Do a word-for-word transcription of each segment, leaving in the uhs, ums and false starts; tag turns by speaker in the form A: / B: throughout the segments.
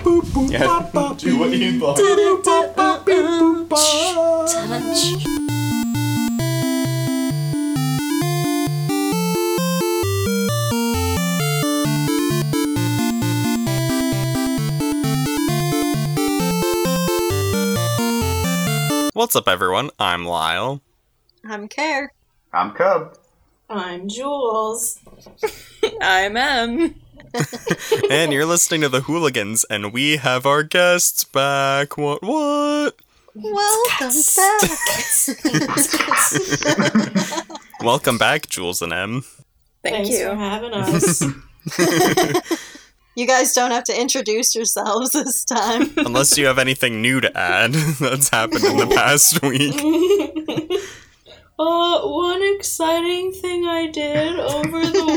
A: Yeah, do what you thought. What's up, everyone? I'm Lyle.
B: I'm Care.
C: I'm Cub.
D: I'm Jules.
B: I'm Em.
A: And you're listening to The Hooligans, and we have our guests back. What, what?
B: Welcome back.
A: Welcome back, Jules and Em.
B: Thank
D: Thanks
B: you.
D: for having us.
B: You guys don't have to introduce yourselves this time.
A: Unless you have anything new to add that's happened in the past week.
D: Uh, one exciting thing I did over the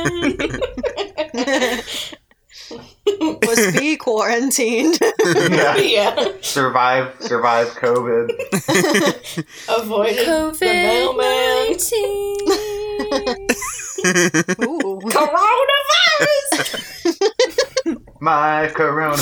D: weekend
B: Was be quarantined.
C: Yeah.
D: yeah,
C: Survive, survive COVID.
D: avoided the mailman.
B: Ooh.
D: Coronavirus!
C: My corona.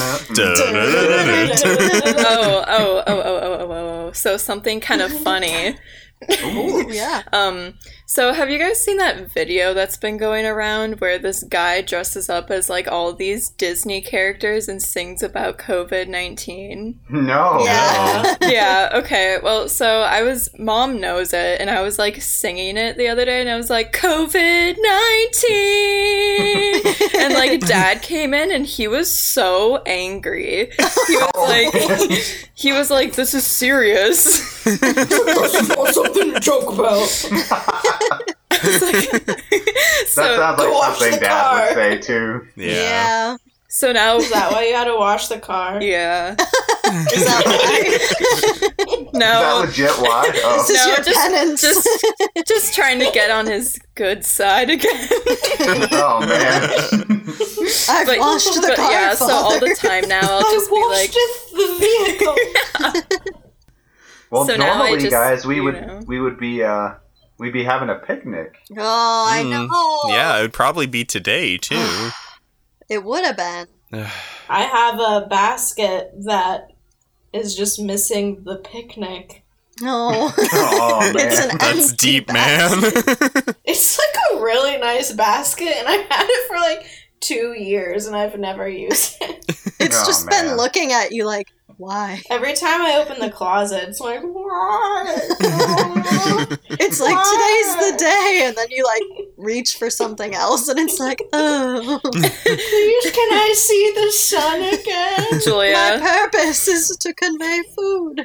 E: oh, oh, oh, oh, oh, oh, oh. So something kind of funny.
B: Ooh, yeah.
E: Um, so have you guys seen that video that's been going around where this guy dresses up as like all these Disney characters and sings about covid nineteen?
C: No.
B: Yeah.
E: Yeah, okay. Well, so I was, Mom knows it, and I was like singing it the other day, and I was like, covid nineteen! And like Dad came in, and he was so angry. He was like, he was like, this is serious.
D: Something to joke about.
E: Like, so,
C: That sounds like
D: wash
C: something
D: the
C: Dad
D: car.
C: would say too.
A: Yeah.
B: Yeah.
E: so now,
D: Is that why you had to wash the car?
E: yeah.
B: Is that why?
C: Is that
E: No,
C: legit why? Oh.
B: This is
E: No,
B: your
E: just-
B: penance.
E: just, just trying to get on his good side again.
C: Oh man.
B: I've
E: But,
B: washed the
E: but
B: car,
E: yeah, so all
B: Father.
E: the time now I'll just
D: I
E: be
D: washed
E: like,
D: the vehicle.
C: Well,
E: So now I
C: normally,
E: just,
C: guys, we
E: you
C: would
E: know.
C: we would be uh we'd be having a picnic.
B: Oh, I
A: Mm.
B: know.
A: Yeah, it would probably be today, too.
B: It would have been.
D: I have a basket that is just missing the picnic.
B: No.
C: Oh man.
B: It's an
A: That's
B: empty
A: deep, man.
D: It's like a really nice basket, and I've had it for like two years, and I've never used it.
B: It's
C: Oh,
B: just
C: man.
B: been looking at you like, why?
D: Every time I open the closet, it's like, why?
B: It's like, today's the day, and then you like reach for something else, and it's like, oh.
D: Please, can I see the sun again?
B: My
E: Julia.
B: purpose is to convey food.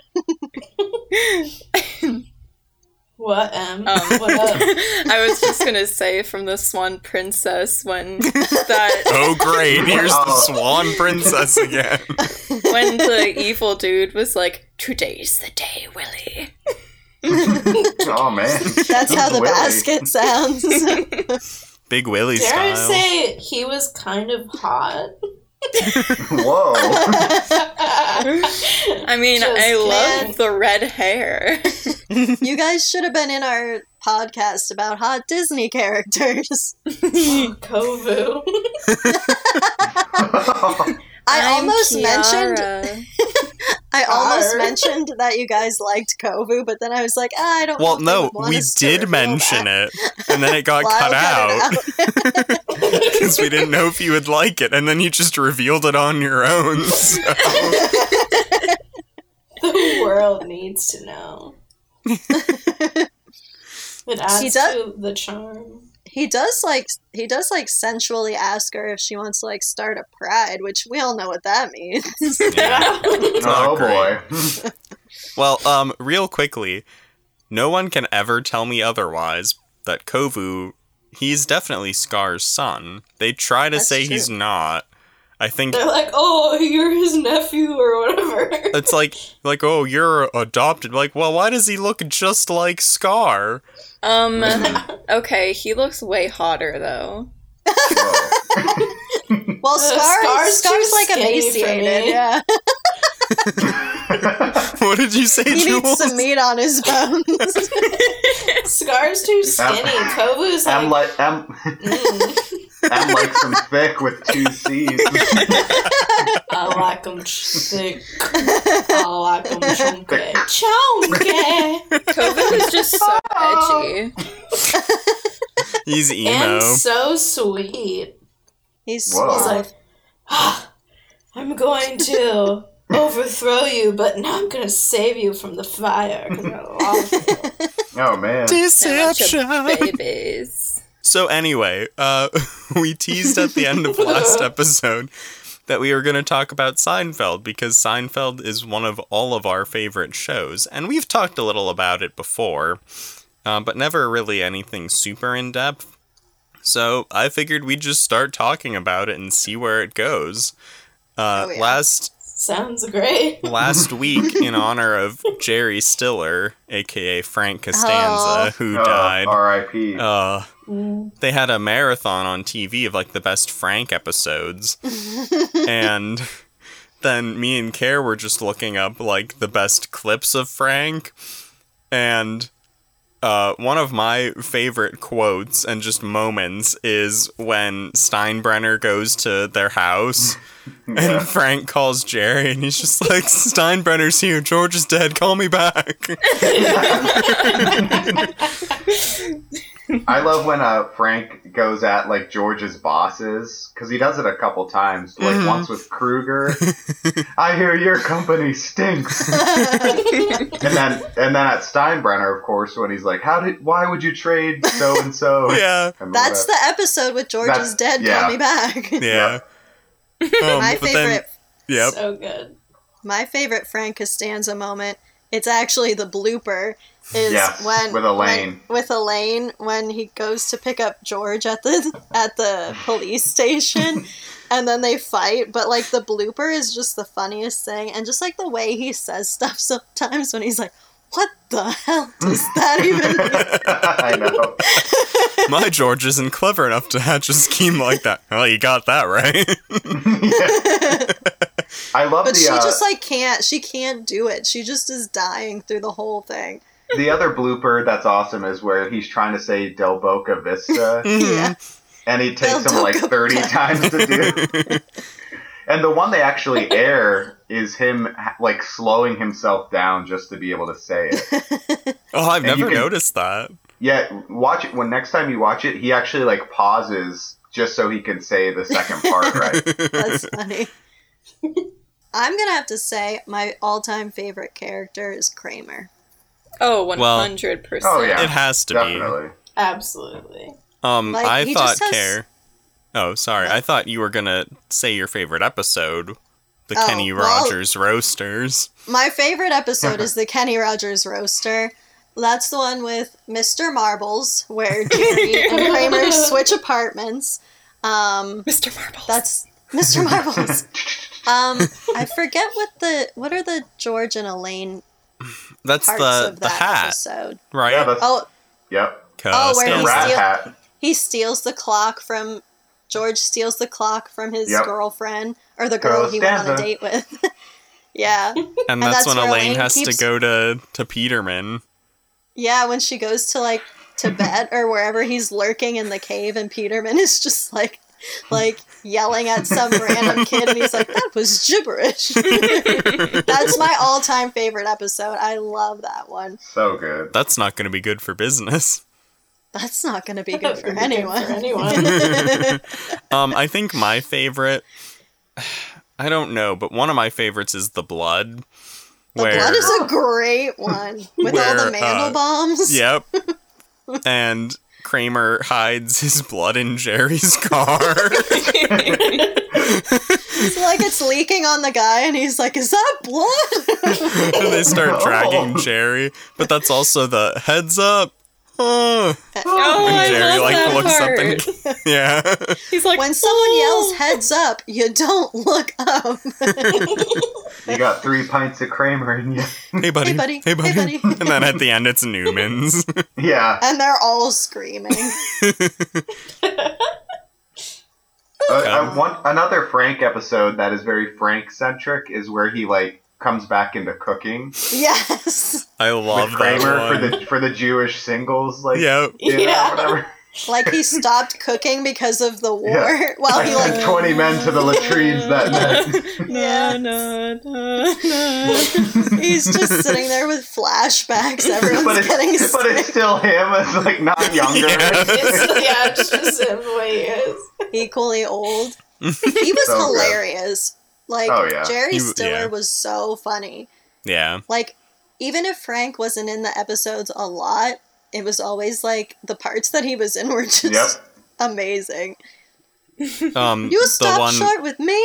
D: What, Em?
E: Um,
D: What up?
E: I was just gonna say from the Swan Princess when that
A: Oh, great. Here's the
C: Oh.
A: Swan Princess again.
E: when the evil dude was like, "Today's the day, Willie."
C: Oh man.
B: That's how the
C: Willy.
B: basket sounds.
A: Big Willie
D: Dare I
A: style.
D: say he was kind of hot?
C: Whoa.
E: I mean,
D: Just
E: I
D: kidding.
E: love the red hair.
B: You guys should have been in our podcast about hot Disney characters.
D: Kovu.
B: I
E: I'm
B: almost mentioned
E: Kiara.
B: I almost
D: Arr.
B: mentioned that you guys liked Kovu, but then I was like, ah, I don't know
A: Well,
B: if they
A: no,
B: would want
A: we
B: us to
A: did
B: reveal
A: mention
B: that.
A: it, and then it got
B: Lyle
A: cut
B: cut
A: out
B: it out.
A: because we didn't know if you would like it, and then you just revealed it on your own. So.
D: The world needs to know. It adds
B: He does-
D: to the charm.
B: He does like he does like sensually ask her if she wants to like start a pride, which we all know what that means.
A: Yeah. It's not
C: Oh
A: great.
C: boy.
A: Well, um, real quickly, no one can ever tell me otherwise that Kovu, he's definitely Scar's son. They try to
B: That's
A: say
B: true.
A: he's not. I think
D: They're like, oh, you're his nephew or whatever.
A: it's like, like, oh, you're adopted. Like, well, why does he look just like Scar?
E: Um, okay, he looks way hotter though.
C: Whoa.
B: Well,
D: Uh,
B: Scar,
D: Scar's
B: Scar's
D: too
B: like
D: skinny for
B: emaciated,
D: me.
B: yeah.
A: What did you say,
B: He needs
A: Jules?
B: some meat on his bones.
D: Scar's too skinny. Kovu's
C: I'm
D: like,
C: like I'm
D: mm.
C: I'm like some thick with two C's.
D: uh, I like them thick. I like them chunky. Chunky!
E: COVID is just so edgy.
A: He's emo.
D: And so sweet.
B: He's
C: Whoa.
D: He's
B: suave.
D: like, ah, I'm going to overthrow you, but now I'm going to save you from the fire because I love you.
C: Oh man.
E: Deception. Babies.
A: So anyway, uh, we teased at the end of last episode that we were going to talk about Seinfeld because Seinfeld is one of all of our favorite shows, and we've talked a little about it before, uh, but never really anything super in-depth. So I figured we'd just start talking about it and see where it goes. Uh,
B: Oh, yeah.
A: Last
D: Sounds great.
A: last week, in honor of Jerry Stiller, aka Frank Costanza,
B: Oh.
A: who
C: Oh,
A: died,
C: R I P
A: uh,
D: Mm.
A: they had a marathon on T V of like the best Frank episodes. And then me and Care were just looking up like the best clips of Frank. And uh, one of my favorite quotes and just moments is when Steinbrenner goes to their house
C: Yeah.
A: and Frank calls Jerry and he's just like, Steinbrenner's here, George is dead, call me back.
C: I love when uh, Frank goes at like George's bosses because he does it a couple times. Like
A: Mhm.
C: once with Kruger, I hear your company stinks. and then and then at Steinbrenner, of course, when he's like, "How did? Why would you trade so and so?"
A: Yeah,
B: That's the episode with George
C: That's-
B: is dead.
C: yeah.
B: Call me back.
A: yeah. Um,
B: My
A: but then-
B: favorite,
A: Yep.
D: So good.
B: my favorite Frank Costanza moment. It's actually the blooper. Is
C: Yes,
B: when
C: with Elaine.
B: when- with Elaine when he goes to pick up George at the at the police station, and then they fight. But like the blooper is just the funniest thing, and just like the way he says stuff sometimes when he's like, "What the hell does that even mean?"
C: I know.
A: My George isn't clever enough to hatch a scheme like that. Well, you got that right.
C: I love
B: But
C: the
B: she
C: uh,
B: just like can't. She can't do it. She just is dying through the whole thing.
C: the other blooper that's awesome is where he's trying to say Del Boca Vista,
B: Yeah.
C: and he takes
B: Del
C: him like
B: Boca
C: thirty
B: Vista.
C: times to do. And the one they actually air is him ha- like slowing himself down just to be able to say it.
A: Oh, I've
C: And you
A: never
C: can-
A: noticed that.
C: Yeah, watch it when next time you watch it. He actually like pauses just so he can say the second part right.
B: That's funny. I'm gonna have to say my all-time favorite character is Kramer.
E: Oh, one hundred percent.
C: Oh, yeah.
A: It has to
C: Definitely.
D: Absolutely.
A: be. Um,
B: Like,
A: I
B: he
A: thought
B: just has-
A: Care. Oh, sorry. I thought you were gonna say your favorite episode, the
B: Oh,
A: Kenny
B: well-
A: Rogers roasters.
B: My favorite episode is the Kenny Rogers roaster. That's the one with Mister Marbles, where Jerry and Kramer switch apartments. Um,
E: Mister Marbles.
B: that's Mister Marbles. Um, I forget what the what are the George and Elaine
A: That's
B: parts
A: the
B: of
A: the
B: that
A: hat,
B: episode.
A: right?
C: Yeah, that's
B: Oh,
C: yep.
B: Oh, where
C: The
B: he's
A: Costanza.
C: rat
B: steal-
C: hat.
B: he steals the clock from George steals the clock from his
C: Yep.
B: girlfriend or the girl he went on a
C: Costanza.
B: date with. Yeah.
A: and
B: that's
A: that's, when
B: where
A: Elaine
B: Elaine
A: has
B: keeps-
A: to go to to Peterman.
B: Yeah, when she goes to like Tibet or wherever he's lurking in the cave and Peterman is just like like yelling at some random kid and he's like, that was gibberish. That's my all-time favorite episode. I love that one.
C: So good.
A: That's not going to be good for business.
B: That's not going to be good
D: That's
B: for
D: gonna be good
B: anyone.
D: for anyone.
A: Um, I think my favorite. I don't know, but one of my favorites is the blood.
B: The
A: where,
B: blood is a great one with all
A: Where,
B: the
A: uh,
B: Mandel bombs.
A: Yep. And Kramer hides his blood in Jerry's car.
B: It's like it's leaking on the guy, and he's like, "Is that blood?"
A: And they start dragging
C: Oh.
A: Jerry. But that's also the heads up. Oh.
E: Oh,
A: And
E: I
A: Jerry
E: love
A: like
E: that
A: looks
E: part.
A: up and yeah.
E: He's like,
B: When someone
E: "Oh."
B: yells "heads up," you don't look up.
C: You got three pints of Kramer in you.
A: Hey buddy.
B: Hey, buddy.
A: Hey buddy.
B: Hey, buddy.
A: And then at the end it's Newman's.
C: Yeah.
B: And they're all screaming.
C: Uh, I want another Frank episode that is very Frank centric is where he like comes back into cooking
B: Yes.
A: I love
C: with Kramer
A: that
C: for
A: one.
C: the for the Jewish singles like
A: Yep.
C: dinner or
D: Yeah.
C: whatever.
B: Like he stopped cooking because of the war
C: Yeah.
B: while he like
C: twenty men to the latrines that night.
B: Yeah.
E: No, no, no.
B: he's just sitting there with flashbacks. Everyone's
C: but,
B: getting
C: it's, but it's
B: sick.
C: still him as like not younger.
A: Yeah.
D: It's, yeah, it's just him the way he is.
B: Equally old. He was
C: So good.
B: hilarious. Like
C: Oh, yeah.
B: Jerry
A: He-
B: Stiller
A: yeah.
B: was so funny.
A: Yeah.
B: Like even if Frank wasn't in the episodes a lot, it was always like the parts that he was in were just
C: Yep.
B: amazing.
A: Um,
B: You
A: the
B: stop
A: one.
B: short with me.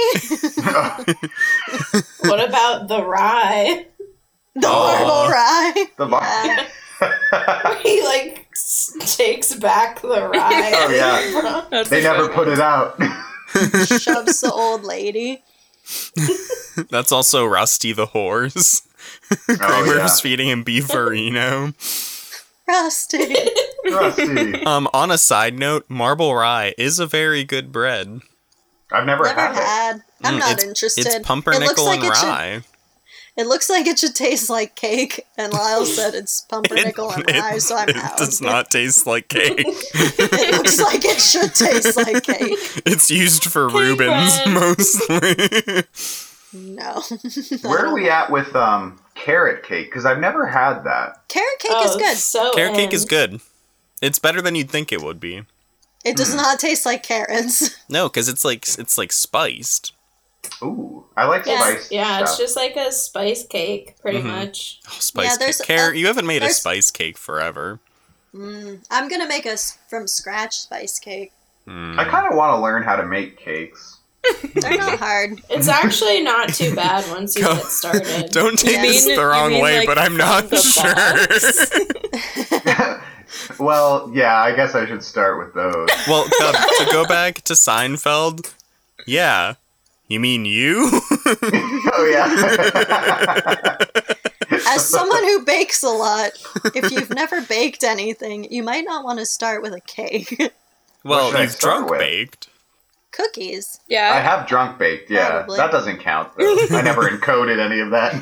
D: What about the rye?
B: The
C: Oh.
B: horrible rye.
C: The bar-
B: Yeah.
D: He like s- takes back the rye.
C: Oh, yeah.
E: That's
C: They
E: a
C: never
E: good
C: put
E: one.
C: it out.
B: Shoves the old lady.
A: That's also Rusty the horse.
C: Oh,
A: Kramer's
C: yeah.
A: feeding him beefarino.
B: Rusty.
C: Rusty.
A: Um, on a side note, marble rye is a very good bread.
C: I've never,
B: Never
C: had it.
B: had. I'm
A: Mm,
B: not
A: it's,
B: interested.
A: It's
B: It looks
A: pumpernickel
B: like
A: and
B: it should-
A: rye.
B: It looks like it should taste like cake, and Lyle said it's pumpernickel and rye, so I'm
A: it
B: out.
A: does not taste like cake.
B: It looks like it should taste like cake.
A: It's used for Reubens
D: bread.
A: mostly.
B: No.
C: Where are we at with um carrot cake? Because I've never had that.
B: Carrot cake
D: Oh,
B: is good.
D: So
A: Carrot cake
D: in.
A: is good. It's better than you'd think it would be.
B: It does not taste like carrots.
A: No, because it's like it's like spiced.
C: Ooh, I like
B: Yeah.
C: spice.
D: Yeah, it's
C: stuff.
D: just like a spice cake, pretty
A: Mhm.
D: much.
A: Oh, spice
B: Yeah,
A: cake.
B: there's,
A: Carrot,
B: uh,
A: you haven't made a
B: there's-
A: spice cake forever.
B: Mm, I'm gonna make a s- from scratch spice cake.
A: Mm.
C: I kind of want to learn how to make cakes.
B: They're not hard.
D: It's actually not too bad once you
A: Go-
D: get started.
A: Don't take
B: Yeah.
A: this
E: You mean-
A: the wrong
E: you mean,
A: way,
E: like,
A: but I'm
E: from
A: not
E: the
A: sure.
C: Well, yeah, I guess I should start with those.
A: Well, Cub, to go back to Seinfeld, yeah. You mean you?
C: Oh yeah.
B: As someone who bakes a lot, if you've never baked anything, you might not want to start with a cake.
A: Well,
C: should I
A: you've
C: start
A: drunk
C: with?
A: baked.
B: Cookies.
C: I
E: Yeah.
C: have drunk baked. Yeah,
B: Probably.
C: that doesn't count though. I never encoded any of that.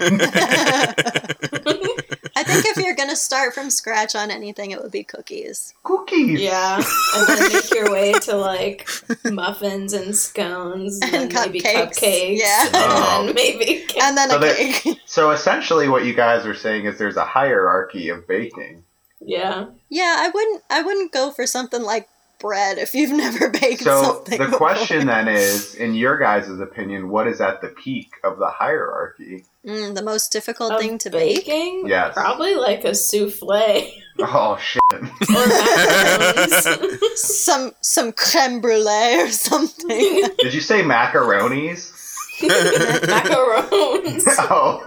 B: I think if you're gonna start from scratch on anything, it would be cookies.
C: Cookies.
D: Yeah, and then make your way to like muffins and scones and,
B: And
D: then maybe
B: cupcakes.
D: cupcakes.
B: Yeah.
D: And
C: Oh.
D: then maybe cake.
B: And then
C: So
B: a
C: there-
B: cake.
C: So essentially, what you guys are saying is there's a hierarchy of baking.
D: Yeah.
B: Yeah, I wouldn't. I wouldn't go for something like bread if you've never baked
C: So
B: something.
C: the
B: before.
C: question then is, in your guys' opinion, what is at the peak of the hierarchy?
B: Mm, the most difficult
D: Of
B: thing to bake.
D: baking?
C: Yes.
D: Probably like a souffle
C: Oh shit!
D: or macarons.
B: Some some creme brulee or something.
C: Did you say macaronis?
D: Macarons.
C: Oh.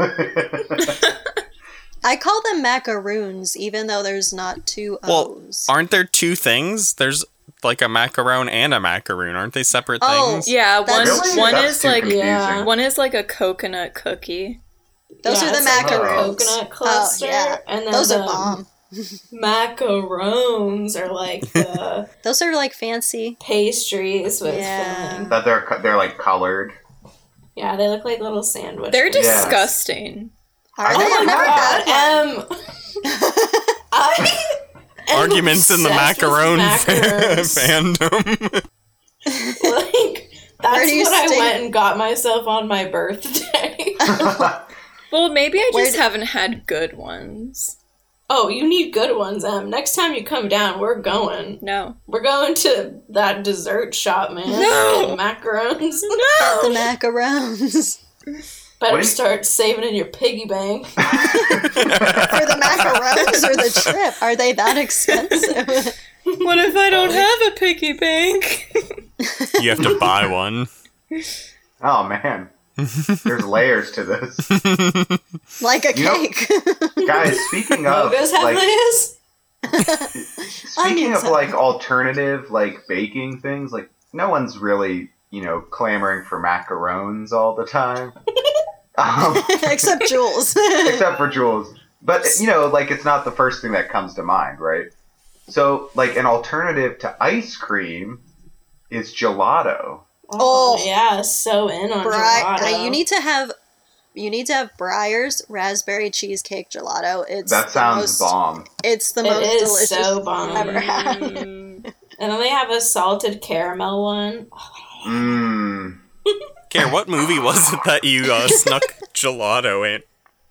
B: I call them macaroons, even though there's not two
A: Well,
B: O's.
A: Aren't there two things? There's like a macaron and a macaroon. Aren't they separate
B: Oh,
A: things?
E: Yeah, one
B: That's-
C: Really?
E: one
C: That's
E: is
C: too
E: like
C: confusing.
D: Yeah.
E: one is like a coconut cookie.
B: Those
D: Yeah,
B: are the
D: it's like a
B: macaroons.
D: coconut
B: Oh,
D: cluster.
B: yeah.
D: And then
B: Those
D: the
B: are bomb.
D: macarons are like the
B: Those are like fancy.
D: pastries with
B: Yeah.
D: filling.
C: That they're co- they're like colored.
D: Yeah, they look like little sandwiches.
E: They're
C: Yes.
E: disgusting.
B: Are
C: Oh
B: they?
C: my
B: I've never
D: God,
B: had one.
D: um, I am
A: Arguments in the
D: obsessed with
A: macaron
D: macarons.
A: fandom.
D: Like,
B: Where
D: that's
B: do you
D: what I
B: stand?
D: went and got myself on my birthday.
E: Well, maybe I
B: Where
E: just
B: d-
E: haven't had good ones.
D: Oh, you need good ones, Em. Next time you come down, we're going.
E: No.
D: We're going to that dessert shop, man.
E: No.
D: Getting macarons.
B: The macarons.
D: Better
C: What do you-
D: start saving in your piggy bank.
B: For the macarons or the trip? Are they that expensive?
E: What if I don't have a piggy bank?
A: You have to buy one.
C: Oh man, there's layers to this,
B: Like a
C: You know-
B: cake.
C: guys. Speaking of
D: Logos have
C: like,
D: layers?
C: speaking
B: Onions
C: of
B: have-
C: like alternative like baking things, like no one's really you know clamoring for macarons all the time, um,
B: Except Jules.
C: except for Jules. But you know, like it's not the first thing that comes to mind, right? So, like an alternative to ice cream is gelato.
B: Oh.
D: yeah, so in on
B: Bri-
D: gelato.
B: uh, you need to have you need to have Breyer's raspberry cheesecake gelato. It's
C: That
B: the
C: sounds
B: most,
C: bomb.
B: It's the
D: It
B: most
D: is
B: delicious
D: so
B: thing
D: bomb.
B: I've ever had.
E: Mm,
D: And then they have a salted caramel one.
C: Mmm.
A: Care, what movie was it that you uh, snuck gelato in?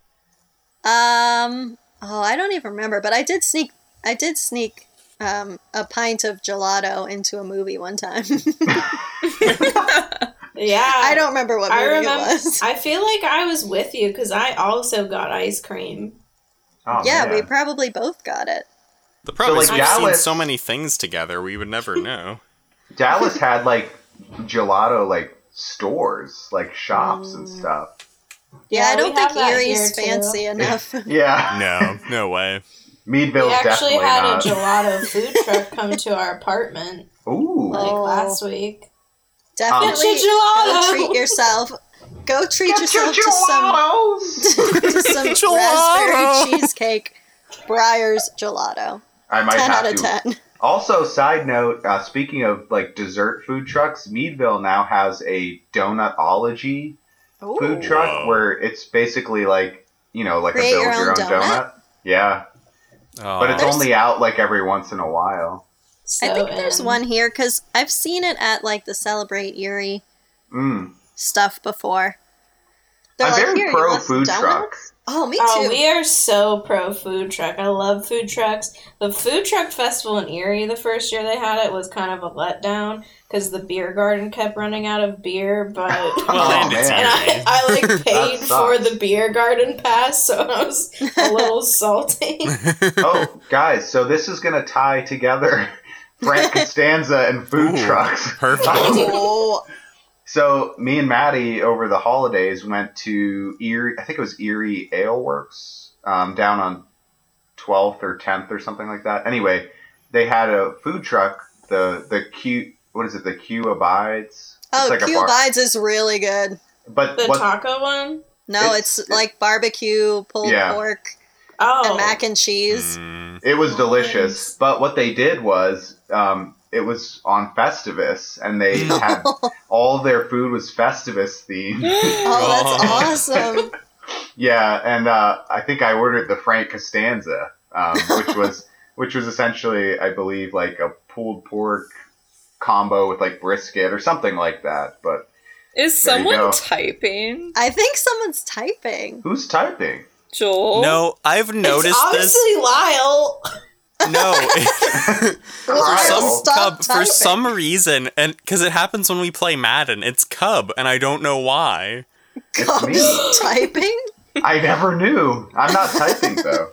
B: Um. Oh, I don't even remember, but I did sneak. I did sneak um, a pint of gelato into a movie one time.
D: Yeah.
B: I don't remember what movie
D: I remember,
B: it was.
D: I feel like I was with you because I also got ice cream.
C: Oh,
B: yeah,
C: man.
B: we probably both got it.
A: The problem
C: So,
A: is
C: like,
A: we've seen
C: Dallas-
A: so many things together, we would never know.
C: Dallas had like gelato like stores, like shops and stuff.
B: Yeah,
D: Yeah,
B: I don't
D: we have
B: think
D: that
B: Erie's
D: here, too.
B: fancy enough.
C: Yeah.
A: No, no way.
C: Meadville's
D: We actually
C: definitely
D: had
C: not.
D: a gelato food truck come to our apartment
C: Ooh.
D: like
B: Oh.
D: last week.
B: Definitely
D: Get your gelato.
B: go treat yourself. Go treat
C: Get your
B: yourself to some
C: gelatos!
B: to some
A: Gelato.
B: raspberry cheesecake Briar's gelato.
C: I might
B: ten
C: have
B: out of
C: to.
B: ten.
C: Also, side note, uh, speaking of like dessert food trucks, Meadville now has a donutology food truck
A: Whoa.
C: where it's basically like, you know, like
B: Create
C: a build
B: your
C: your
B: own
C: own
B: donut?
C: donut. Yeah.
A: Oh.
C: But it's
B: There's-
C: only out like every once in a while.
D: So
B: I think there's
D: in.
B: one here because I've seen it at like the Celebrate Erie
C: Mm.
B: stuff before. They're
C: I'm
B: like,
C: very
B: "Here, you
C: pro
B: want some
C: food
B: donuts?"
C: trucks.
B: Oh, me
D: Oh,
B: too.
D: we are so pro food truck. I love food trucks. The food truck festival in Erie, the first year they had it, was kind of a letdown because the beer garden kept running out of beer. But
A: Well,
C: Oh,
A: and it's
C: man.
D: and I, I like paid
C: That
D: for
C: sucks.
D: the beer garden pass, so I was a little salty.
C: Oh, guys, so this is going to tie together Frank Costanza and food
A: Ooh,
C: trucks.
A: perfect.
B: Oh,
C: So me and Maddie over the holidays went to Erie. I think it was Erie Ale Works, um, down on twelfth or tenth or something like that. Anyway, they had a food truck. The the Q what is it? The Q Abides.
B: oh,
C: like a
B: Q
C: bar-
B: Abides is really good.
C: But
D: The
C: what?
D: taco one?
B: No,
C: It's-
B: it's, like barbecue, pulled
C: Yeah.
B: pork,
D: Oh.
B: and mac and cheese.
A: Mm.
C: It was delicious.
D: Nice.
C: But what they did was, um, it was on Festivus, and they had all their food was Festivus themed.
B: Oh, that's awesome.
C: Yeah, and uh, I think I ordered the Frank Costanza, um, which was which was essentially, I believe, like a pulled pork combo with like brisket or something like that. But
E: Is
C: There you
E: someone
C: go.
E: typing?
B: I think someone's typing.
C: who's typing?
E: Joel?
A: No, I've noticed
D: it's
A: this.
D: obviously Lyle.
A: No, for
B: Lyle,
A: some
B: stop
A: Cub, for
B: typing.
A: some reason, and because it happens when we play Madden, it's Cub, and I don't know why.
C: It's
B: Cubs
C: me.
B: typing?
C: I never knew. I'm not typing though.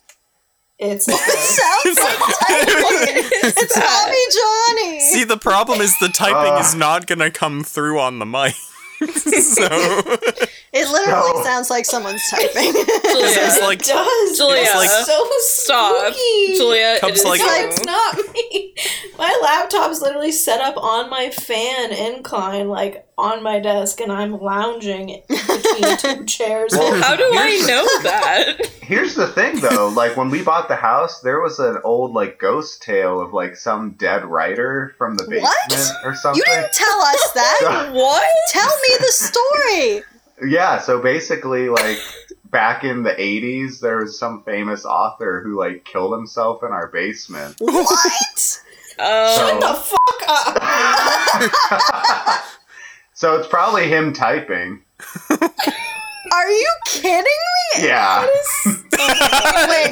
D: It's
B: It sounds like typing. It's Mommy Johnny.
A: See, the problem is the typing
C: Uh.
A: is not gonna come through on the mic. so
B: It literally
C: No.
B: sounds like someone's typing.
A: it's like
D: It does.
E: Julia,
D: It's
A: like-
D: so
E: Stop.
D: spooky.
E: Julia,
A: Cub's
E: it is
A: like-
D: No,
E: you.
D: it's not me. My laptop's literally set up on my fan incline, like on my desk, and I'm lounging between two chairs.
C: Well,
E: How do I know that?
C: Here's the thing though, like when we bought the house, there was an old like ghost tale of like some dead writer from the basement
B: What?
C: or something.
B: You didn't tell us that.
E: What?
B: Tell me the story.
C: Yeah, so basically, like, back in the eighties, there was some famous author who, like, killed himself in our basement.
B: What?
E: Um,
D: the fuck up!
C: So it's probably him typing.
B: Are you kidding me?
C: Yeah.
B: Wait.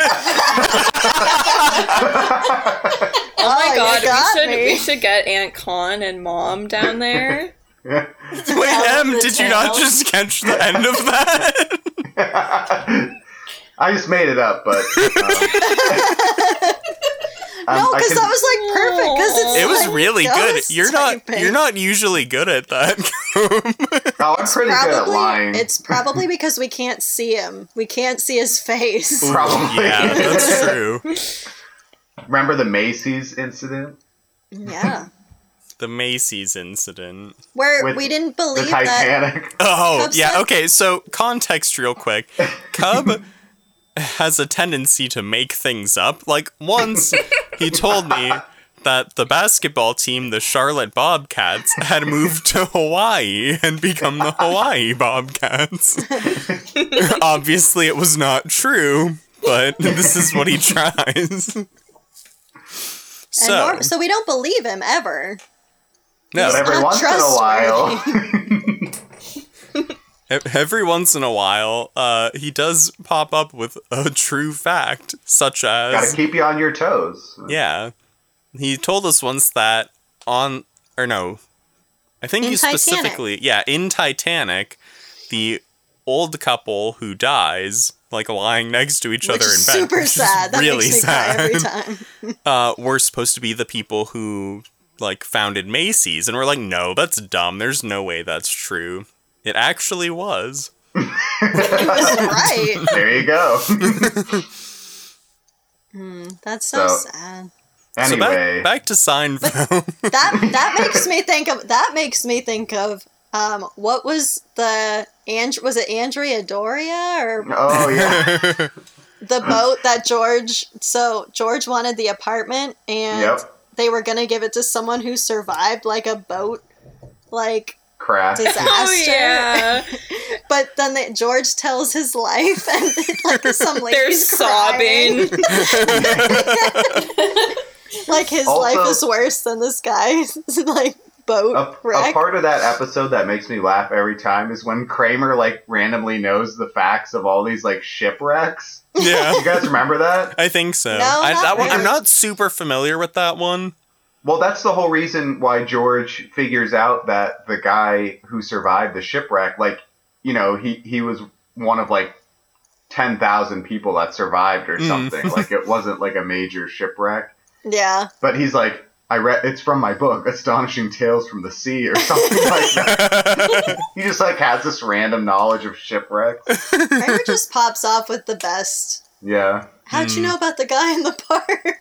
E: oh my
B: you
E: god,
B: got
E: we should
B: me.
E: we should get Aunt Con and Mom down there.
A: wait,
D: Tell
A: Em,
D: the
A: did you not
D: tale.
A: just catch the end of that?
C: I just made it up, but. Um,
B: No,
C: um, I
B: because
C: can-
B: that was like perfect. Because it's
A: It was
B: like
A: really good.
B: ghost
A: You're not
B: typing.
A: you're not usually good at that.
C: Oh, I'm pretty good at lying.
B: It's probably because we can't see him. We can't see his face.
C: Probably.
A: Yeah, that's true.
C: Remember the Macy's incident?
B: Yeah.
A: The Macy's incident.
B: Where
C: With
B: we didn't
C: The
B: believe that.
C: Titanic?
A: Oh,
B: Cub
A: yeah,
B: said-
A: okay, so context real quick. Cub has a tendency to make things up. Like, once he told me that the basketball team, the Charlotte Bobcats, had moved to Hawaii and become the Hawaii Bobcats. Obviously, it was not true, but this is what he tries. So,
B: Norm- so we don't believe him ever.
A: no,
C: But every
B: not
C: once in a while,
A: e- every once in a while, uh, he does pop up with a true fact, such as
C: gotta keep you on your toes.
A: yeah, he told us once that on or no, I think
B: In
A: he
B: Titanic.
A: specifically yeah in Titanic, the old couple who dies like lying next to each
B: Which
A: other in
B: is
A: bed,
B: super
A: which is
B: sad. That
A: really
B: makes me
A: sad.
B: cry every time.
A: uh, we're supposed to be the people who like founded Macy's, and we're like, no, that's dumb. There's no way that's true. It actually was.
B: Right.
C: There you go.
B: Mm, that's so,
C: So-
B: sad.
A: So
C: Anyway,
A: back, back to Seinfeld.
B: That that makes me think of that makes me think of um what was the and was it Andrea Doria or
C: oh yeah,
B: the boat that George so George wanted the apartment and
C: Yep.
B: they were gonna give it to someone who survived like a boat like
C: crash.
B: disaster.
E: Oh yeah,
B: But then they, George tells his life and like some
E: they're
B: lady's
E: sobbing.
B: crying. Like his
C: Also-
B: life is worse than this guy's like boat
C: A,
B: wreck.
C: a part of that episode that makes me laugh every time is when Kramer like randomly knows the facts of all these like shipwrecks.
A: Yeah,
C: You guys remember that?
A: I think so.
B: No,
A: I,
B: not
A: that one, I'm
B: really.
A: not super familiar with that one.
C: Well, that's the whole reason why George figures out that the guy who survived the shipwreck, like, you know, he, he was one of like ten thousand people that survived or
A: Mm.
C: something. Like, it wasn't like a major shipwreck.
B: Yeah.
C: But he's like, I read it's from my book, Astonishing Tales from the Sea, or something like that. He just like has this random knowledge of shipwrecks.
B: Kramer just pops off with the best.
C: Yeah.
B: How'd you
A: Hmm.
B: know about the guy in the park?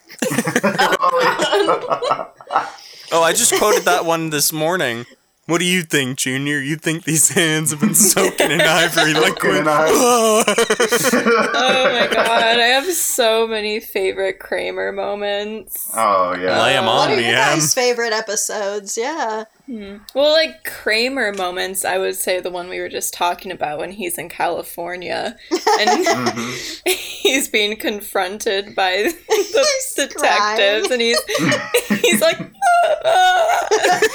A: Oh, I just quoted that one this morning. What do you think, Junior? You think these hands have been soaking in ivory liquid?
C: in ivory.
E: Oh my god, I have so many favorite Kramer moments.
C: Oh yeah.
A: Lay 'em
B: What
A: on
B: are
A: me,
B: your
A: Em.
B: guys' favorite episodes? Yeah.
E: Well, like Kramer moments, I would say the one we were just talking about when he's in California and
C: Mhm.
E: he's being confronted by the
B: He's
E: detectives,
B: crying.
E: and he's he's like, "Ah."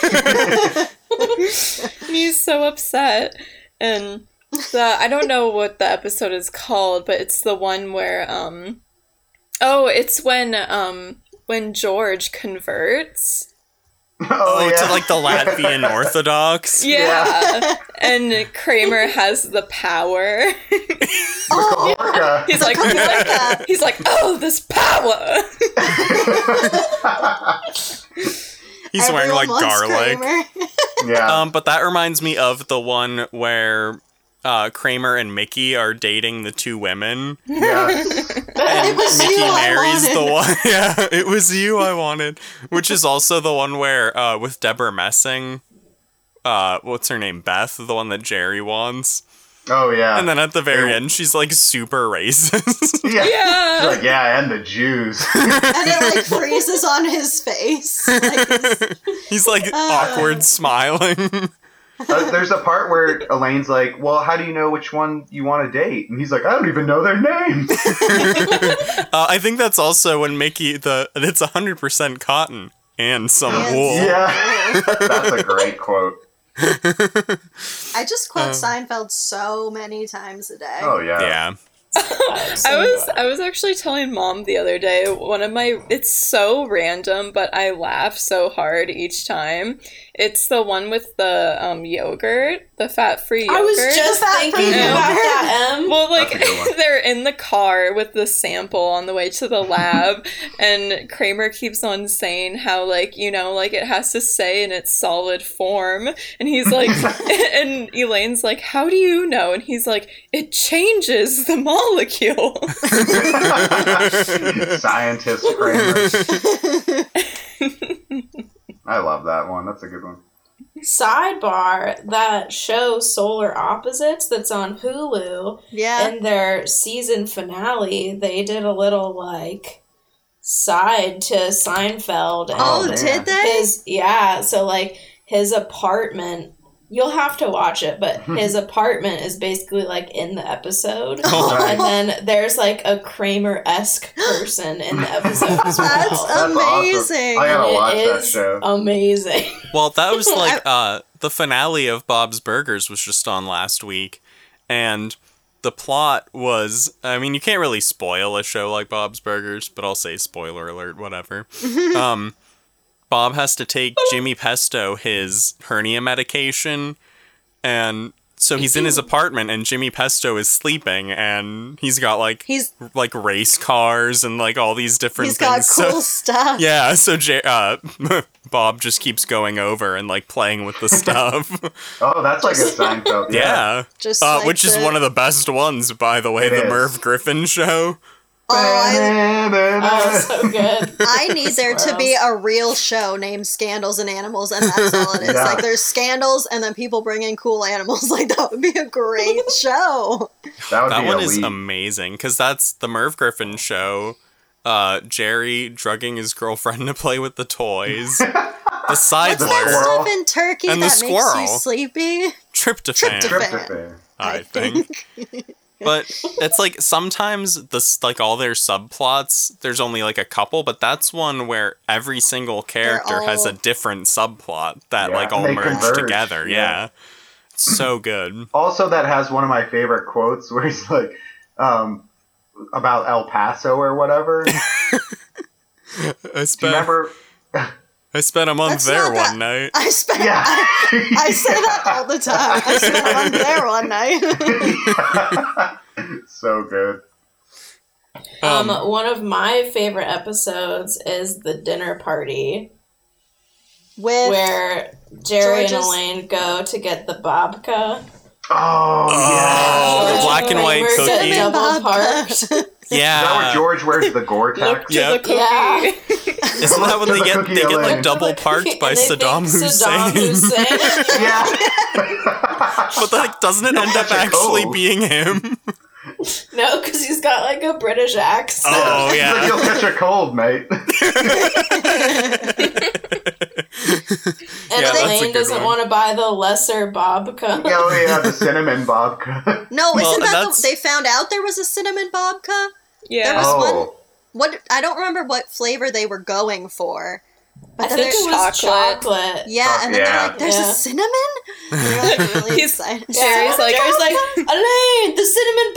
E: And he's so upset, and the I don't know what the episode is called, but it's the one where um, oh, it's when um when George converts.
C: Oh,
A: Oh,
C: yeah.
A: to like the Latvian Orthodox.
E: Yeah. And Kramer has the power.
B: Oh,
C: Orca.
E: He's like, he's like, he's like, oh, this power.
A: He's wearing like
B: everyone wants
A: garlic.
B: Kramer.
C: yeah.
A: Um, but that reminds me of the one where uh, Kramer and Mickey are dating the two women.
C: yeah.
B: It was
A: Mickey
B: you I
A: marries the
B: wanted.
A: one. Yeah, it was you I wanted. Which is also the one where uh, with Deborah Messing, uh, what's her name? Beth, the one that Jerry wants.
C: Oh yeah.
A: And then at the very
C: Ew.
A: end, she's like super racist.
C: yeah.
E: Yeah.
C: She's like, yeah, and the Jews.
B: And it like freezes on his face. Like, he's-
A: He's like awkward smiling.
C: Uh, there's a part where Elaine's like, well, how do you know which one you want to date? And he's like, I don't even know their names.
A: Uh, I think that's also when Mickey the it's one hundred percent cotton and some
B: Yes.
A: wool.
C: Yeah. That's a great quote.
B: I just quote
A: Um,
B: Seinfeld so many times a day.
C: Oh yeah.
A: Yeah.
E: I was I was actually telling Mom the other day, one of my it's so random, but I laugh so hard each time. It's the one with the um yogurt, the fat-free yogurt.
D: I was just
B: fat
D: thinking
B: free
D: about
B: yogurt.
D: that, Em.
E: Well, like,
C: That's a good one.
E: they're in the car with the sample on the way to the lab, and Kramer keeps on saying how, like, you know, like, it has to say in its solid form, and he's like, and Elaine's like, how do you know? And he's like, it changes the molecule.
C: Scientist Kramer. I love that one. That's a good one.
D: Sidebar, that show Solar Opposites that's on Hulu,
B: Yeah.
D: in their season finale, they did a little, like, side to Seinfeld. And
B: oh,
C: man.
B: did they?
D: his, yeah, so, like, his apartment you'll have to watch it, but his apartment is basically like in the episode.
A: Oh.
D: And then there's like a Kramer-esque person in the episode as well.
B: That's
C: That's
B: amazing.
C: awesome. I gotta
D: It
C: watch that
D: is
C: show.
D: amazing.
A: Well, that was like uh, the finale of Bob's Burgers was just on last week, and the plot was, I mean, you can't really spoil a show like Bob's Burgers, but I'll say spoiler alert, whatever. um, Bob has to take Jimmy Pesto his hernia medication, and so he's in his apartment, and Jimmy Pesto is sleeping, and he's got like
B: He's
A: like race cars and like all these different
B: he's got
A: things.
B: cool
A: So-
B: stuff.
A: yeah, so J- uh, Bob just keeps going over and like playing with the stuff.
C: Oh, that's like a Seinfeld. Yeah.
A: yeah,
B: Just
A: uh,
B: like
A: which is
B: the-
A: one of the best ones, by the way.
C: It
A: the
C: is.
A: Merv Griffin show.
B: Oh, I,
D: Oh, so good.
B: I need there to be
D: Squirrels.
B: a real show named Scandals and Animals, and that's all it is.
C: Yeah.
B: Like, there's scandals, and then people bring in cool animals. Like, that would be a great show.
C: That would
A: That
C: be
A: one
C: elite.
A: is amazing because that's the Merv Griffin show. Uh, Jerry drugging his girlfriend to play with the toys. The side
B: What's that
C: squirrel.
B: stuff in turkey
A: And the
B: that makes you
A: squirrel.
B: sleepy?
A: Tryptophan.
B: Tryptophan.
C: Tryptophan.
A: I think. But it's like sometimes this like all their subplots, there's only like a couple, but that's one where every single character has a
B: all-
A: different subplot that
C: Yeah,
A: like all
C: they
A: merge
C: converge,
A: together.
C: yeah.
A: Yeah. It's so good.
C: Also, that has one of my favorite quotes where he's like, um, about El Paso or whatever. Do
A: I
C: you
A: spent
C: remember?
A: I spent a month
B: That's
A: there
B: not that-
A: one night.
B: I spent.
C: Yeah.
B: I, I say that all the time. I spent one there one night.
C: So good.
D: Um,
A: Um,
D: one of my favorite episodes is the dinner party
B: With
D: where Jerry and
B: George's-
D: Elaine go to get the babka.
C: Oh,
A: Oh,
C: yeah.
A: the black and white
D: Kramer get
A: cookie.
D: double parked.
C: Is that where
A: Yeah.
C: George wears the Gore-Tex?
E: Look to
A: Yeah.
E: the cookie.
D: Yeah.
A: Isn't that when
C: To
A: they
C: the
A: get
C: cookie
A: they get like
C: Elaine.
A: double parked by
D: And they think
A: Saddam
D: Saddam
A: Hussein?
D: Hussein.
C: Yeah.
A: But like, doesn't it
C: No,
A: end up
C: such a
A: actually
C: code.
A: being him?
D: No, because he's got like a British accent.
A: Oh
C: But
A: yeah.
C: you'll catch a cold, mate.
D: And
A: Yeah, that's a
D: Elaine
A: good
D: doesn't
A: one.
D: want to buy the lesser babka.
C: Oh, yeah, the cinnamon babka.
B: no,
A: Well,
B: isn't that
A: that's-
B: the, they found out there was a cinnamon babka?
E: Yeah.
B: There was
C: Oh.
B: What I don't remember what flavor they were going for. But
D: I
B: then
D: think
B: there's-
D: it was
E: chocolate.
D: chocolate.
B: yeah, and then
C: Yeah.
B: they're like, "There's
D: Yeah.
B: a cinnamon." And they're like really
E: He's-
B: excited.
E: Jerry's like-
D: Jerry's like, Elaine, the cinnamon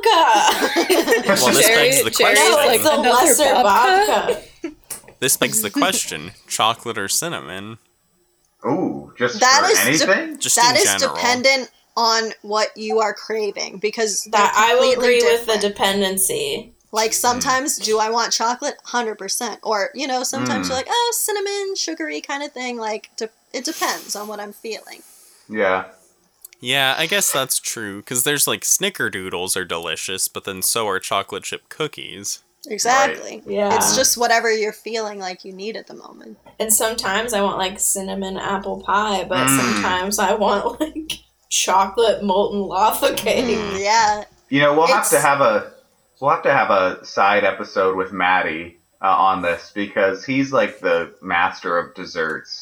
D: babka.
A: Well, this
E: Jerry-
A: begs the
E: Jerry's
A: question.
D: No,
E: like,
D: it's the
E: another
D: lesser
E: babka?
D: babka.
A: This begs the question: chocolate or cinnamon?
C: Ooh, just
B: That
C: for
B: is de-
C: anything?
A: Just
B: That
A: in
B: is
A: general.
B: dependent on what you are craving because they're
D: That I will
B: completely
D: agree with the
B: different.
D: dependency.
B: Like sometimes, do I want chocolate? Hundred percent. Or you know, sometimes
C: Mm.
B: you're like, oh, cinnamon, sugary kind of thing. Like, de- it depends on what I'm feeling.
C: Yeah.
A: Yeah, I guess that's true. Because there's like snickerdoodles are delicious, but then so are chocolate chip cookies.
B: Exactly.
D: Yeah.
B: It's just whatever you're feeling like you need at the moment.
D: And sometimes I want like cinnamon apple pie, but
C: Mm.
D: sometimes I want like chocolate molten lava cake.
A: Mm.
B: Yeah.
C: You know, we'll have
B: It's-
C: to have a we'll have to have a side episode with Maddie uh, on this because he's like the master of desserts.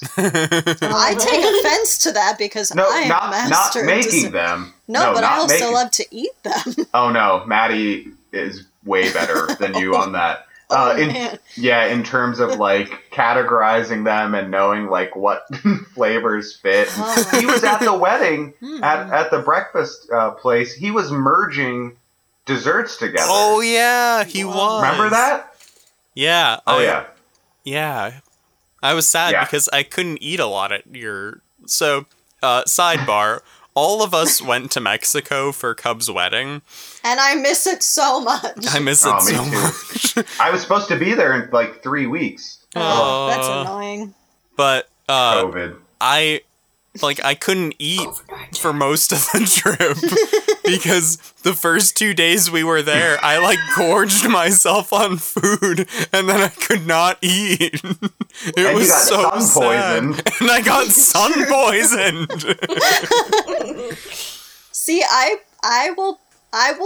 B: I take offense to that because
C: No,
B: I am
C: not not
B: master of
C: making
B: dessert.
C: them.
B: No, but I
C: not
B: also
C: making-
B: love to eat them.
C: Oh no, Maddie is way better than you on that.
B: Oh,
C: Uh, in,
B: man.
C: yeah, in terms of like categorizing them and knowing like what flavors fit.
B: Oh.
C: He was at the wedding
B: Hmm.
C: at at the breakfast uh, place. He was merging desserts together.
A: Oh yeah, he was.
C: Remember that?
A: Yeah.
C: Oh
A: I-
C: yeah.
A: Yeah. I was sad
C: Yeah.
A: because I couldn't eat a lot at your. So, uh, sidebar. All of us went to Mexico for Cub's wedding.
B: And I miss it so much.
A: I miss it
C: Oh, me
A: so
C: too.
A: much.
C: I was supposed to be there in like three weeks.
B: Oh, that's
A: Uh,
B: annoying.
A: But uh,
C: COVID.
A: I like I couldn't eat for most of the trip because the first two days we were there, I like gorged myself on food and then I could not eat. It
C: And you
A: was
C: got
A: so
C: sun
A: sad.
C: poisoned.
A: And I got sun poisoned.
B: See, I I will I will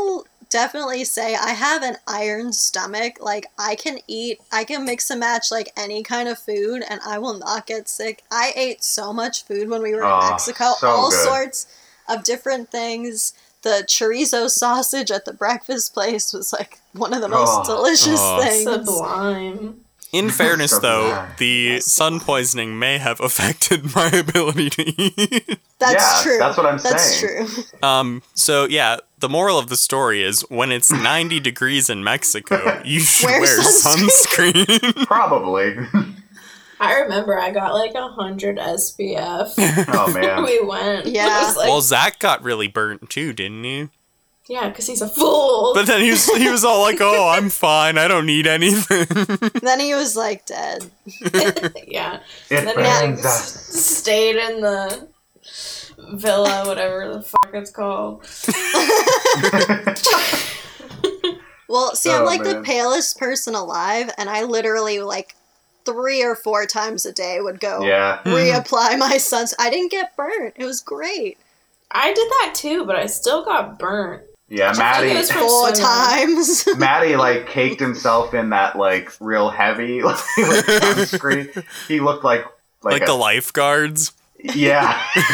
B: definitely say I have an iron stomach. Like, I can eat, I can mix and match, like, any kind of food, and I will not get sick. I ate so much food when we were
C: Oh,
B: in Mexico.
C: so
B: all
C: good.
B: sorts of different things. The chorizo sausage at the breakfast place was, like, one of the most
C: Oh.
B: delicious
A: Oh.
B: things.
D: Sublime.
A: In fairness,
C: So
A: though,
C: bad.
A: the sun poisoning may have affected my ability to eat.
C: Yeah,
B: That's true.
C: that's what I'm
B: That's
C: saying.
B: true.
A: Um, so yeah, the moral of the story is when it's ninety degrees in Mexico, you should
B: Wear
A: wear,
B: sunscreen.
A: sunscreen.
C: Probably.
D: I remember I got like a hundred S P F.
C: Oh man.
D: We went.
B: Yeah.
D: It was like,
A: Well, Zach got really burnt too, didn't he?
D: yeah, because he's a fool.
A: But then he was he was all like, "Oh, I'm fine. I don't need anything."
B: Then he was, like, dead.
D: yeah.
C: It
D: And then he like
C: burns us.
D: s- stayed in the villa, whatever the fuck it's called.
B: Well, see, I'm
C: Oh,
B: like the
C: man.
B: palest person alive, and I literally, like, three or four times a day would go
C: Yeah.
B: reapply my suns. I didn't get burnt. It was great.
D: I did that too, but I still got burnt.
C: Yeah,
D: I think
C: Maddie.
D: it was from
B: Four
D: swimming.
B: times.
C: Maddie like caked himself in that like real heavy like sunscreen. He looked like like,
A: Like
C: a,
A: the lifeguards.
C: yeah.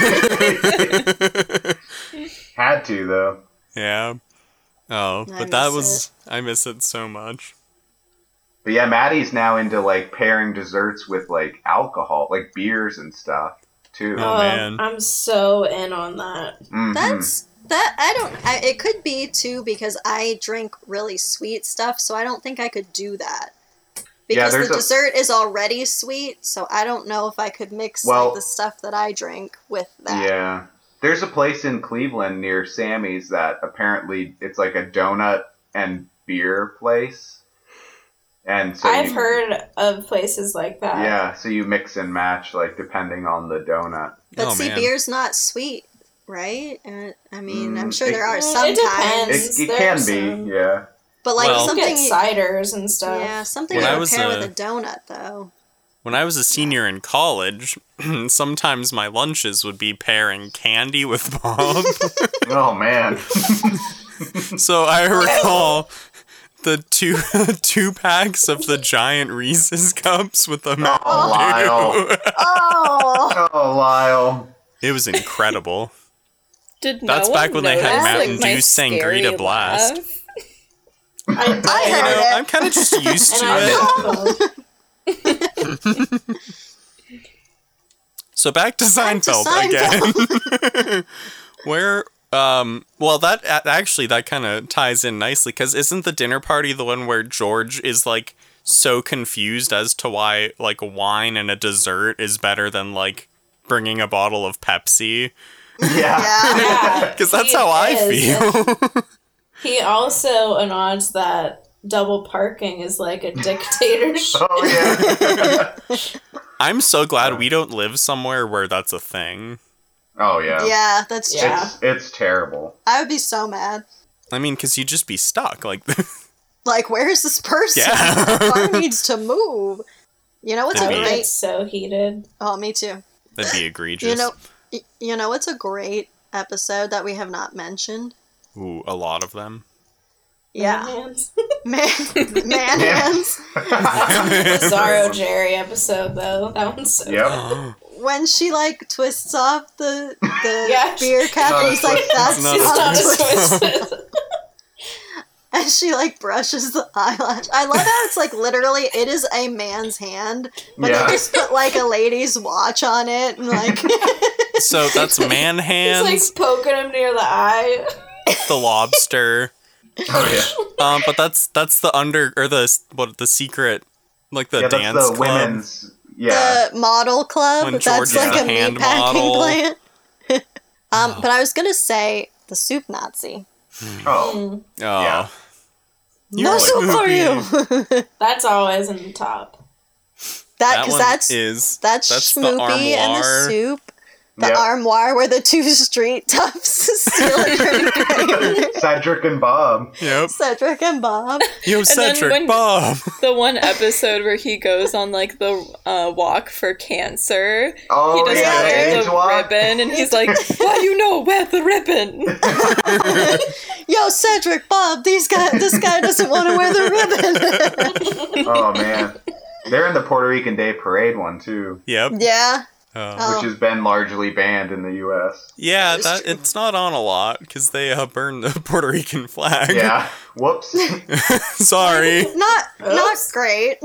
C: Had to though.
A: Yeah. Oh,
B: I
A: but that
B: miss
A: was I miss it so much.
C: But yeah, Maddie's now into like pairing desserts with like alcohol, like beers and stuff too.
A: Oh, man.
D: I'm so in on that.
C: Mhm.
B: That's that. I don't. I, it could be too because I drink really sweet stuff, so I don't think I could do that. Because
C: there's
B: the
C: a-
B: dessert is already sweet, so I don't know if I could mix
C: Well-
B: like the stuff that I drink with that.
C: Yeah. There's a place in Cleveland near Sammy's that apparently it's like a donut and beer place. And so
D: I've
C: you-
D: heard of places like that.
C: Yeah, so you mix and match like depending on the donut.
B: But
A: Oh,
B: see,
A: man.
B: beer's not sweet, right? And I mean, I'm
C: Mm,
B: sure
C: it-
B: there are
D: Mm,
B: some
D: it depends.
B: times,
C: It, it
D: There's
C: can
D: some-
C: be, yeah.
B: but like
A: Well-
D: You
B: something.
D: get ciders and stuff.
B: Yeah, something
A: When
B: you
A: I
B: would
A: was,
B: pair
A: uh,
B: with a donut, though.
A: When I was a senior in college, sometimes my lunches would be pairing candy with Bob.
C: Oh man.
A: So I recall the two two packs of the giant Reese's cups with the Mountain
C: Oh, Lyle.
A: Dew.
B: Oh,
C: Oh, Lyle.
A: It was incredible.
E: Did no
A: That's
E: one
A: back when they had
E: notice,
A: Mountain
E: like, my
A: Dew Sangria
E: scary
A: Blast.
E: laugh?
D: I,
B: I
A: You
B: heard
A: know,
B: it.
A: I'm kind of just used to
D: and
A: it.
D: I
A: So back to
B: Back to
A: Seinfeld, again. Where, um, well, that a- actually that kind of ties in nicely because isn't the dinner party the one where George is like so confused as to why like wine and a dessert is better than like bringing a bottle of Pepsi?
C: Yeah.
B: yeah.
D: yeah,
A: Because that's
D: he
A: how I
D: is. And
A: feel.
D: he also nods that double parking is like a dictatorship.
C: Oh yeah.
A: I'm so glad we don't live somewhere where that's a thing.
C: Oh yeah.
B: Yeah, that's true.
D: Yeah.
C: It's it's terrible.
B: I would be so mad.
A: I mean, because you'd just be stuck. Like,
B: Like, where's this person?
A: Yeah.
B: The car needs to move. You know what's a
A: It'd
D: I
A: be-
D: get
B: great?
D: so heated.
B: Oh, me too.
A: that'd be egregious.
B: You know, y- you know what's a great episode that we have not mentioned?
A: Ooh, a lot of them.
B: Yeah,
D: Hands.
B: man, man hands.
D: That's the Bizarro Jerry episode though. That one's so
C: Yep.
B: When she like twists off the the
D: Yeah.
B: beer cap,
C: Not
B: and
C: a
B: he's like,
C: twist.
B: "That's
A: It's not
D: It's
A: a
B: not
D: not
B: a
A: twist.
D: a
B: twist."
D: twist.
B: And she like brushes the eyelash. I love how it's like literally it is a man's hand, but
C: Yeah.
B: they just put like a lady's watch on it and like
A: So that's man
D: He's
A: hands,
D: like poking him near the eye.
A: the lobster.
C: Oh yeah.
A: Um, but that's that's the under or the what the secret, like the
C: yeah,
A: dance
C: that's the
A: club.
C: women's. Yeah.
B: the model club.
A: When
B: That's
A: George is
B: like
A: the
B: a
A: hand
B: meatpacking
A: model.
B: plant. um, but I was gonna say the soup Nazi.
C: Oh.
D: Mm,
A: Oh,
C: Yeah.
A: You
B: No
A: like
B: soup for
A: Snoopy.
B: you.
D: that's always in the top.
B: That
A: That
B: because
A: one
B: that's
A: is
B: that's,
A: that's the
B: Schmoopy and the
A: armoire.
B: soup. The
C: Yep.
B: armoire where the two street toughs steal a drink.
C: Cedric and Bob.
A: Yep.
B: Cedric and Bob.
A: Yo,
E: then
A: Cedric,
E: when-
A: Bob.
E: The one episode where he goes on like the uh, walk for cancer.
C: Oh,
E: He does
C: yeah,
E: not
C: the
E: wear
C: age
E: the
C: walk.
E: ribbon, and he's like, "Why you know wear the ribbon?"
B: Yo, Cedric, Bob, these guy, this guy doesn't want to wear the ribbon.
C: Oh, man. They're in the Puerto Rican Day Parade one, too,
A: Yep.
B: Yeah.
A: Uh,
B: Oh.
C: which has been largely banned in the U S.
A: yeah,
B: That's
A: that
B: true.
A: it's not on a lot because they uh, burned the Puerto Rican flag.
C: Yeah. Whoops.
A: Sorry.
B: Not not
D: Oops.
B: great.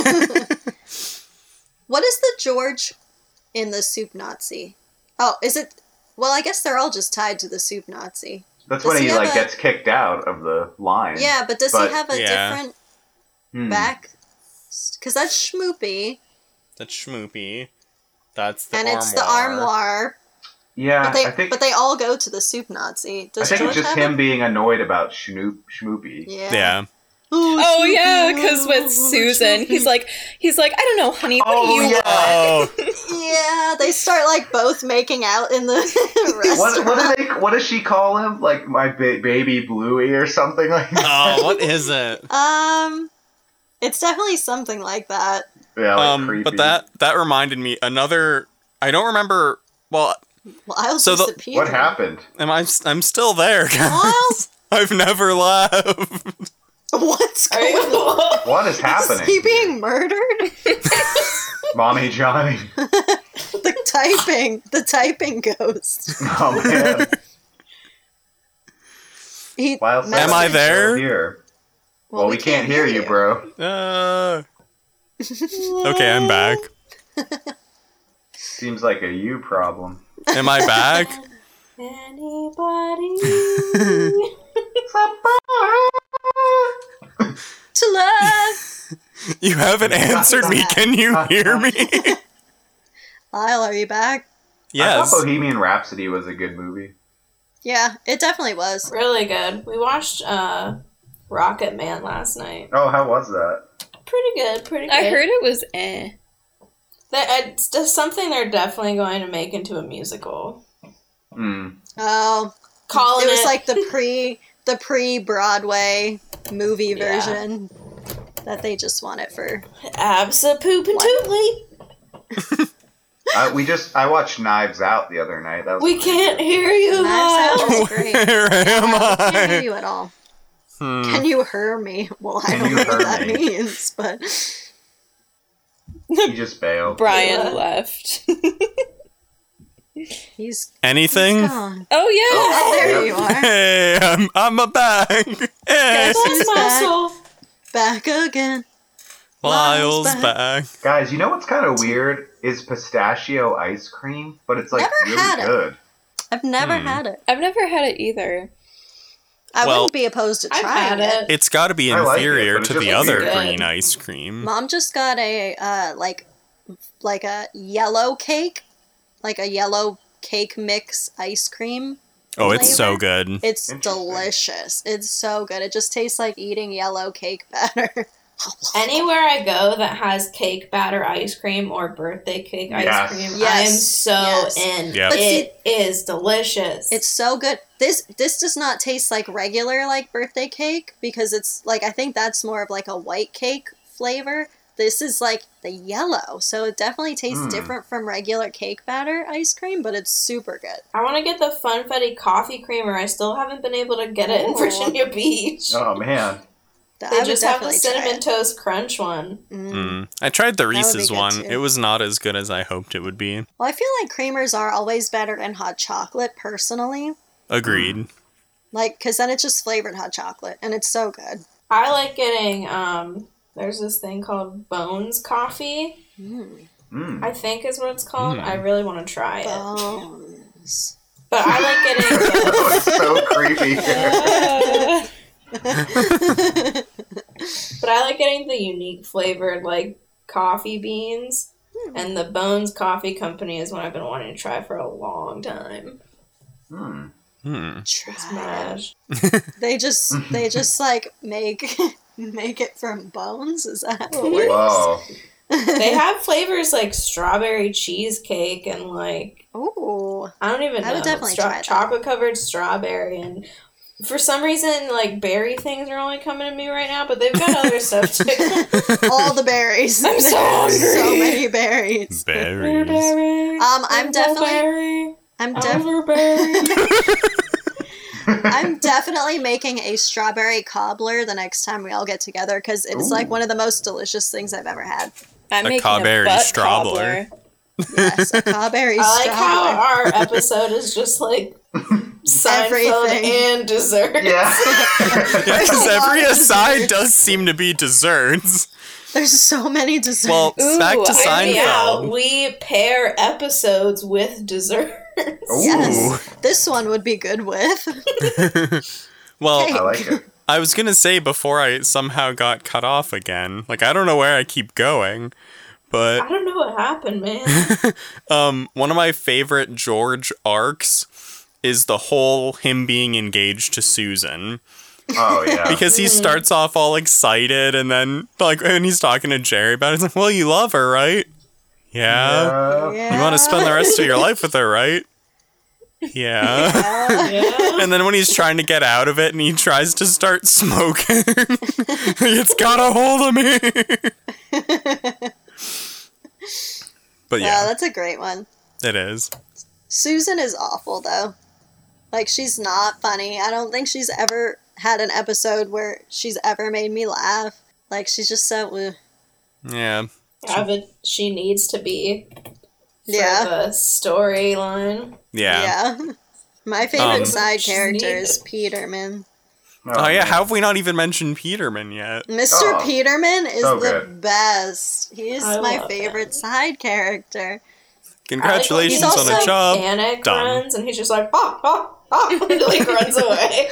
B: What is the George in the Soup Nazi? Oh, is it? Well, I guess they're all just tied to the Soup Nazi.
C: That's
B: Does
C: when
B: he
C: he,
B: have
C: like,
B: a-
C: gets kicked out of the line.
B: Yeah, but does
C: But-
B: he have a
A: Yeah.
B: different
C: Hmm.
B: back? Because that's Schmoopy,
A: That's Schmoopy. That's the
B: and
A: armoire.
B: it's the armoire.
C: Yeah,
B: But they
C: I think,
B: but they all go to the Soup Nazi.
C: I
B: Does
C: think
B: George
C: it's just
B: have
C: him
B: it?
C: being annoyed about Schnoop, Schmoopy.
B: Yeah.
A: Yeah.
E: Oh
B: Schmoopy,
E: yeah, because with
B: oh,
E: Susan,
B: Schmoopy.
E: he's like, he's like, I don't know, honey, what
C: Oh,
E: do you
C: yeah.
E: want?
A: Oh,
B: Yeah, they start like both making out in the restaurant.
C: What, what, do they, what does she call him? Like, my ba- baby Bluey or something like that?
A: oh, what is it?
B: Um, it's definitely something like that.
C: Yeah, like
A: um,
C: creepy.
A: but that that reminded me another. I don't remember. Well,
B: Miles
A: So the-
B: disappeared.
C: What happened?
A: am I? I'm still there, guys.
B: Miles?
A: I've never left.
B: What's
D: Are
B: going
D: you-
B: on?
C: What is happening?
B: Is he being murdered?
C: Mommy Johnny.
B: The typing, the typing ghost.
C: Oh, man.
B: He
C: Wild
B: messaged-
A: Am I there?
C: Here. Well, we, can't, hear you, bro.
A: Uh, okay, I'm back.
C: Seems like a you problem.
A: Am I back?
D: Anybody?
B: To love.
A: You haven't answered me. Can you hear me?
B: Lyle, are you back?
C: I
A: Yes.
C: thought Bohemian Rhapsody was a good movie.
B: Yeah, it definitely was.
D: Really good. We watched uh, Rocket Man last night.
C: Oh, how was that?
D: Pretty good. Pretty good.
E: I heard it was eh.
D: That it's just something they're definitely going to make into a musical.
C: Hmm.
B: Oh,
D: Calling
B: it was
D: it
B: like the pre the pre Broadway movie
D: Yeah.
B: version that they just want it for.
D: abso-poop-and-tootly.
C: Uh, we just I watched Knives Out the other night. That was
D: We can't hear you,
B: Knives Out
D: Miles.
B: was great.
A: Where am
B: I can't hear
A: I?
B: you at all.
A: Hmm.
B: Can you hear me? Well, I
C: Can
B: don't
C: you
B: know what
C: hear
B: that
C: me?
B: means, but
C: He just bailed.
E: Brian
D: Yeah.
E: left.
B: he's,
A: Anything?
B: he's gone.
E: Oh yeah.
B: Oh, there
C: Yep.
B: you are.
A: Hey, I'm I'm a back. Hey,
B: Guess
D: Bless
B: who's
D: my
B: back?
D: soul.
B: Back again.
A: Lyle's
B: Lyle's
A: back.
C: Guys, you know what's kind of weird is pistachio ice cream, but it's like
B: Never
C: really
B: had it.
C: good.
B: I've never
A: Hmm.
B: had it.
E: I've never had it either.
B: I
A: Well,
B: wouldn't be opposed to
D: I've
B: trying
D: had it.
A: It's got to be
C: I like it,
A: inferior
C: but it's
A: to
C: just
A: the other
D: weird.
A: green ice cream.
B: Mom just got a uh, like like a yellow cake, like a yellow cake mix ice cream.
A: Oh, it's so
B: flavor.
A: good.
B: It's
C: Interesting.
B: delicious. It's so good. It just tastes like eating yellow cake batter.
D: Anywhere I go that has cake batter ice cream or birthday cake
C: Yes.
D: ice cream, I am
B: Yes.
D: so
B: Yes.
D: in.
A: Yep.
B: But see-
D: It is delicious.
B: It's so good. This this does not taste like regular like birthday cake because it's like I think that's more of like a white cake flavor. This is like the yellow, so it definitely tastes
C: Mm.
B: different from regular cake batter ice cream, but it's super good.
D: I want to get the Funfetti coffee creamer. I still haven't been able to get it in
B: Oh.
D: Virginia Beach.
C: Oh man.
B: I
D: They
B: would
D: just have the
B: definitely try
D: cinnamon
B: it.
D: toast crunch one.
B: Mm.
A: Mm. I tried the
B: would be
A: Reese's
B: good,
A: one.
B: too.
A: It was not as good as I hoped it would be.
B: Well, I feel like creamers are always better than hot chocolate, personally.
A: Agreed.
B: Like, because then it's just flavored hot chocolate, and it's so good.
D: I like getting, um, there's this thing called Bones Coffee,
B: Mm.
C: Mm.
D: I think is what it's called.
A: Mm.
D: I really want to try it.
B: Bones.
D: But I like getting.
C: That was so creepy.
D: But I like getting the unique flavored, like, coffee beans.
B: Hmm.
D: And the Bones Coffee Company is one I've been wanting to try for a long time.
C: Hmm.
A: Hmm.
B: Try it.
D: Smash.
B: They just, they just like make, make it from bones. Is that how it works?
C: Whoa.
D: They have flavors like strawberry cheesecake and, like,
B: Ooh.
D: I don't even know.
B: I would definitely try that.
D: Chocolate covered strawberry and For some reason, like, berry things are only coming to me right now, but they've got other stuff too.
B: All the berries.
D: I'm so hungry.
B: So many berries.
A: Berries.
D: Berry.
B: Um, I'm definitely,
D: Berry.
B: I'm definitely,
D: Overberry.
B: I'm definitely making a strawberry cobbler the next time we all get together because it's
C: Ooh.
B: like one of the most delicious things I've ever had.
E: I'm
A: A
E: making
A: Cawberry
E: a butt
A: strawbler.
E: cobbler.
B: Yes, a cowberry
D: I like how
B: strawberry.
D: our episode is just like Seinfeld
B: Everything.
D: and desserts.
C: Yeah.
A: Yeah, because
B: a lot
A: every
B: of
A: aside
B: desserts.
A: does seem to be desserts.
B: There's so many desserts.
A: Well,
E: Ooh,
A: back to
E: I-
D: Yeah,
A: Seinfeld.
D: we pair episodes with desserts.
B: yes, this one would be good with.
A: Well,
B: Hey.
C: I like it.
A: I was gonna say before I somehow got cut off again. Like, I don't know where I keep going, but
D: I don't know what happened, man.
A: um, one of my favorite George arcs is the whole him being engaged to Susan.
C: Oh yeah.
A: Because he starts off all excited, and then, like, when he's talking to Jerry about it, he's like, well, you love her, right? Yeah.
C: Yeah.
A: You want to spend the rest of your life with her, right? Yeah.
D: Yeah.
A: And then when he's trying to get out of it and he tries to start smoking, it's got a hold of me. But
B: Yeah,
A: yeah,
B: that's a great one.
A: it is.
B: Susan is awful though. Like she's not funny. I don't think she's ever had an episode where she's ever made me laugh. Like she's just so eh.
A: Yeah.
D: Yeah, but she needs to be for
B: Yeah.
D: the storyline.
A: Yeah.
B: Yeah. My favorite
A: Um,
B: side
D: She's
B: character
D: needed.
B: is Peterman.
A: Oh, yeah,
C: man.
A: how have we not even mentioned Peterman yet?
B: Mister
C: Oh,
B: Peterman is
C: so
B: the
C: good.
B: best. He's
D: I
B: my
D: love
B: favorite
D: him.
B: side character.
A: Congratulations
B: He's
A: on
B: also
A: a job.
D: Panic
A: done.
D: runs, and he's just like, ah, ah, ah, and he like runs away.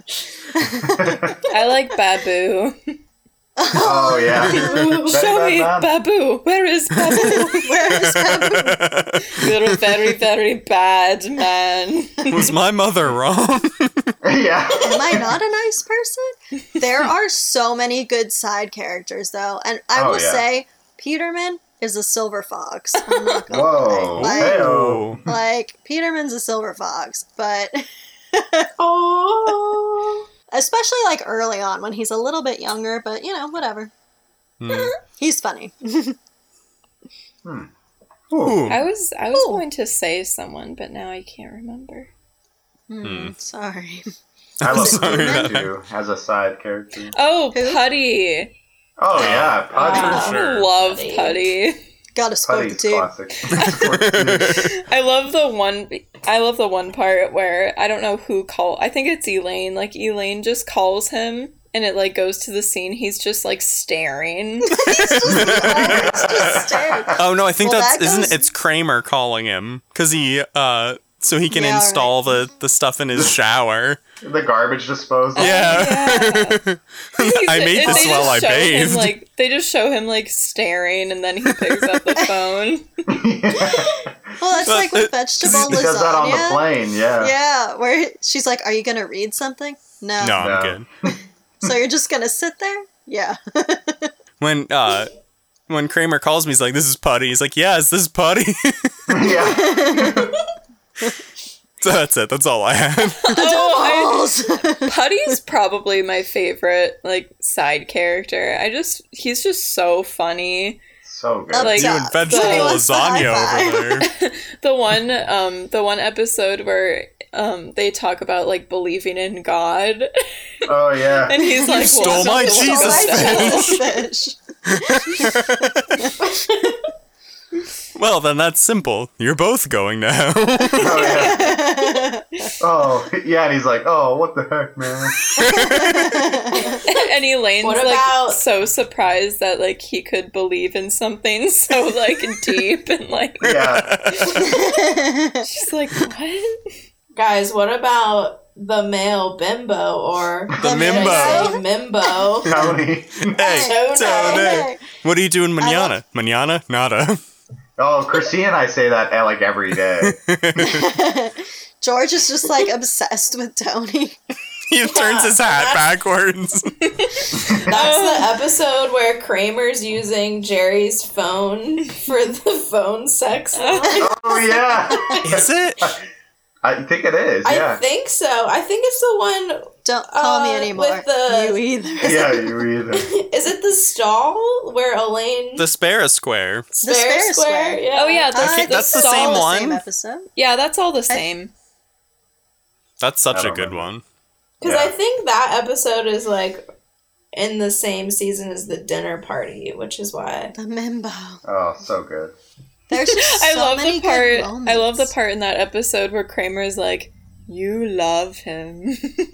E: I like Babu.
C: Oh yeah.
E: Show
C: Very
E: me
C: bad man.
E: Babu. Where is Babu?
B: Where is Babu?
E: You're a very, very bad man.
A: Was my mother wrong?
C: Yeah.
B: Am I not a nice person? There are so many good side characters, though, and I
C: Oh,
B: will
C: yeah.
B: say Peterman is a silver fox. I'm not gonna
C: Whoa.
B: lie. Like,
C: Hey-o.
B: like Peterman's a silver fox, but
D: Oh,
B: especially like early on when he's a little bit younger. But you know, whatever.
A: Hmm.
B: He's funny.
A: Ooh.
E: I was I was
B: Ooh.
E: going to say someone, but now I can't remember.
B: Hmm, sorry.
C: I love
A: Sorry
C: him
A: about
C: too as a side character.
E: Oh,
B: Who?
E: Putty.
C: Oh yeah, Putty.
D: Wow.
A: Sure.
E: I love
D: Putty.
E: Putty.
B: Gotta support the
C: Putty's
B: team.
C: classic.
E: I love the one. I love the one part where I don't know who call. I think it's Elaine. Like Elaine just calls him, and it like goes to the scene. He's just like staring.
B: He's just, always just staring.
A: Oh no, I think
B: Well,
A: that's
B: that
A: isn't
B: goes-
A: it's Kramer calling him because he uh so he can
B: Yeah,
A: install the the stuff in his shower.
C: The garbage disposal.
A: Yeah.
E: Yeah.
A: I made
E: And
A: this
E: they
A: while
E: just
A: I
E: show him,
A: bathed.
E: like they just show him like staring, and then he picks up the phone.
B: Well, that's
A: But
B: like with
A: it-
B: vegetable
C: He does that on the
B: lasagna.
C: plane, yeah.
B: Yeah, where she's like, "Are you gonna read something?" No.
A: No, I'm
C: No.
A: good.
B: So you're just gonna sit there? Yeah.
A: When uh when Kramer calls me, he's like, "This is Putty." He's like, "Yes, this is Putty."
C: Yeah.
A: So that's it. That's all I had.
E: Oh,
B: Balls.
E: I, Putty's probably my favorite like side character. I just he's just so funny.
C: So good.
B: Up
E: Like-
A: You and
B: top.
A: vegetable
B: Somebody wants the
A: lasagna
B: high
A: over
B: five.
A: there.
E: The one um the one episode where um they talk about like believing in God,
C: Oh yeah.
E: and he's like,
A: stole
E: "Welcome
A: my
E: to the
A: Jesus
E: Welcome
B: fish.
E: Fest."
A: Well, then that's simple. You're both going now.
C: Oh yeah. Oh yeah, and he's like, oh, what the heck, man?
E: And Elaine's
D: What
E: like
D: about-
E: so surprised that like he could believe in something so like deep and like
C: Yeah.
E: she's like, what?
D: guys, what about the male bimbo or
A: The mimbo.
D: Mimbo.
C: Tony.
A: Hey,
D: Tony.
A: Tony. What are you doing manana? Manana? Nada.
C: Oh, Chrissy and I say that uh, like every day.
B: George is just like obsessed with Tony.
A: He turns his hat backwards.
D: That's the episode where Kramer's using Jerry's phone for the phone sex line.
C: Oh yeah.
A: Is it?
C: I think it is.
D: I
C: Yeah.
D: think so. I think it's the one
B: Don't call
D: Uh,
B: me anymore.
D: with the-
B: You either.
C: Yeah, you either.
D: Is it the stall where Elaine
A: The Spare Square.
D: Spare
B: Spare
D: Square?
B: Square.
D: Yeah.
E: Oh, yeah, the-
B: I think
A: that's the
B: it's
A: same
B: all
A: one?
B: Same episode.
E: Yeah, that's all the same.
A: That's such
C: I
A: a
C: don't
A: good
C: remember.
A: one.
D: Because
C: Yeah.
D: I think that episode is like in the same season as the dinner party, which is why.
B: The Mimbo.
C: Oh, so good.
B: There's just so
E: I love
B: many
E: the
B: good
E: part. I love the
B: moments.
E: part in that episode where Kramer's like, "You love him."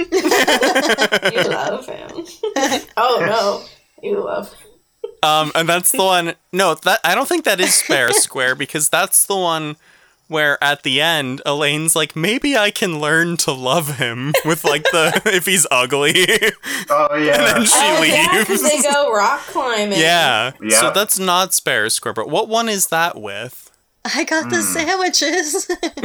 D: You love him. Oh no, you love him.
A: Um, and that's the one. No, that I don't think that is Spare Square because that's the one where at the end Elaine's like, maybe I can learn to love him with like the if he's ugly.
C: Oh, yeah.
A: And then she
D: Oh yeah, because
A: leaves.
D: they go rock climbing.
A: Yeah.
C: Yeah.
A: So that's not Spare Square. But what one is that with?
B: I got the sandwiches.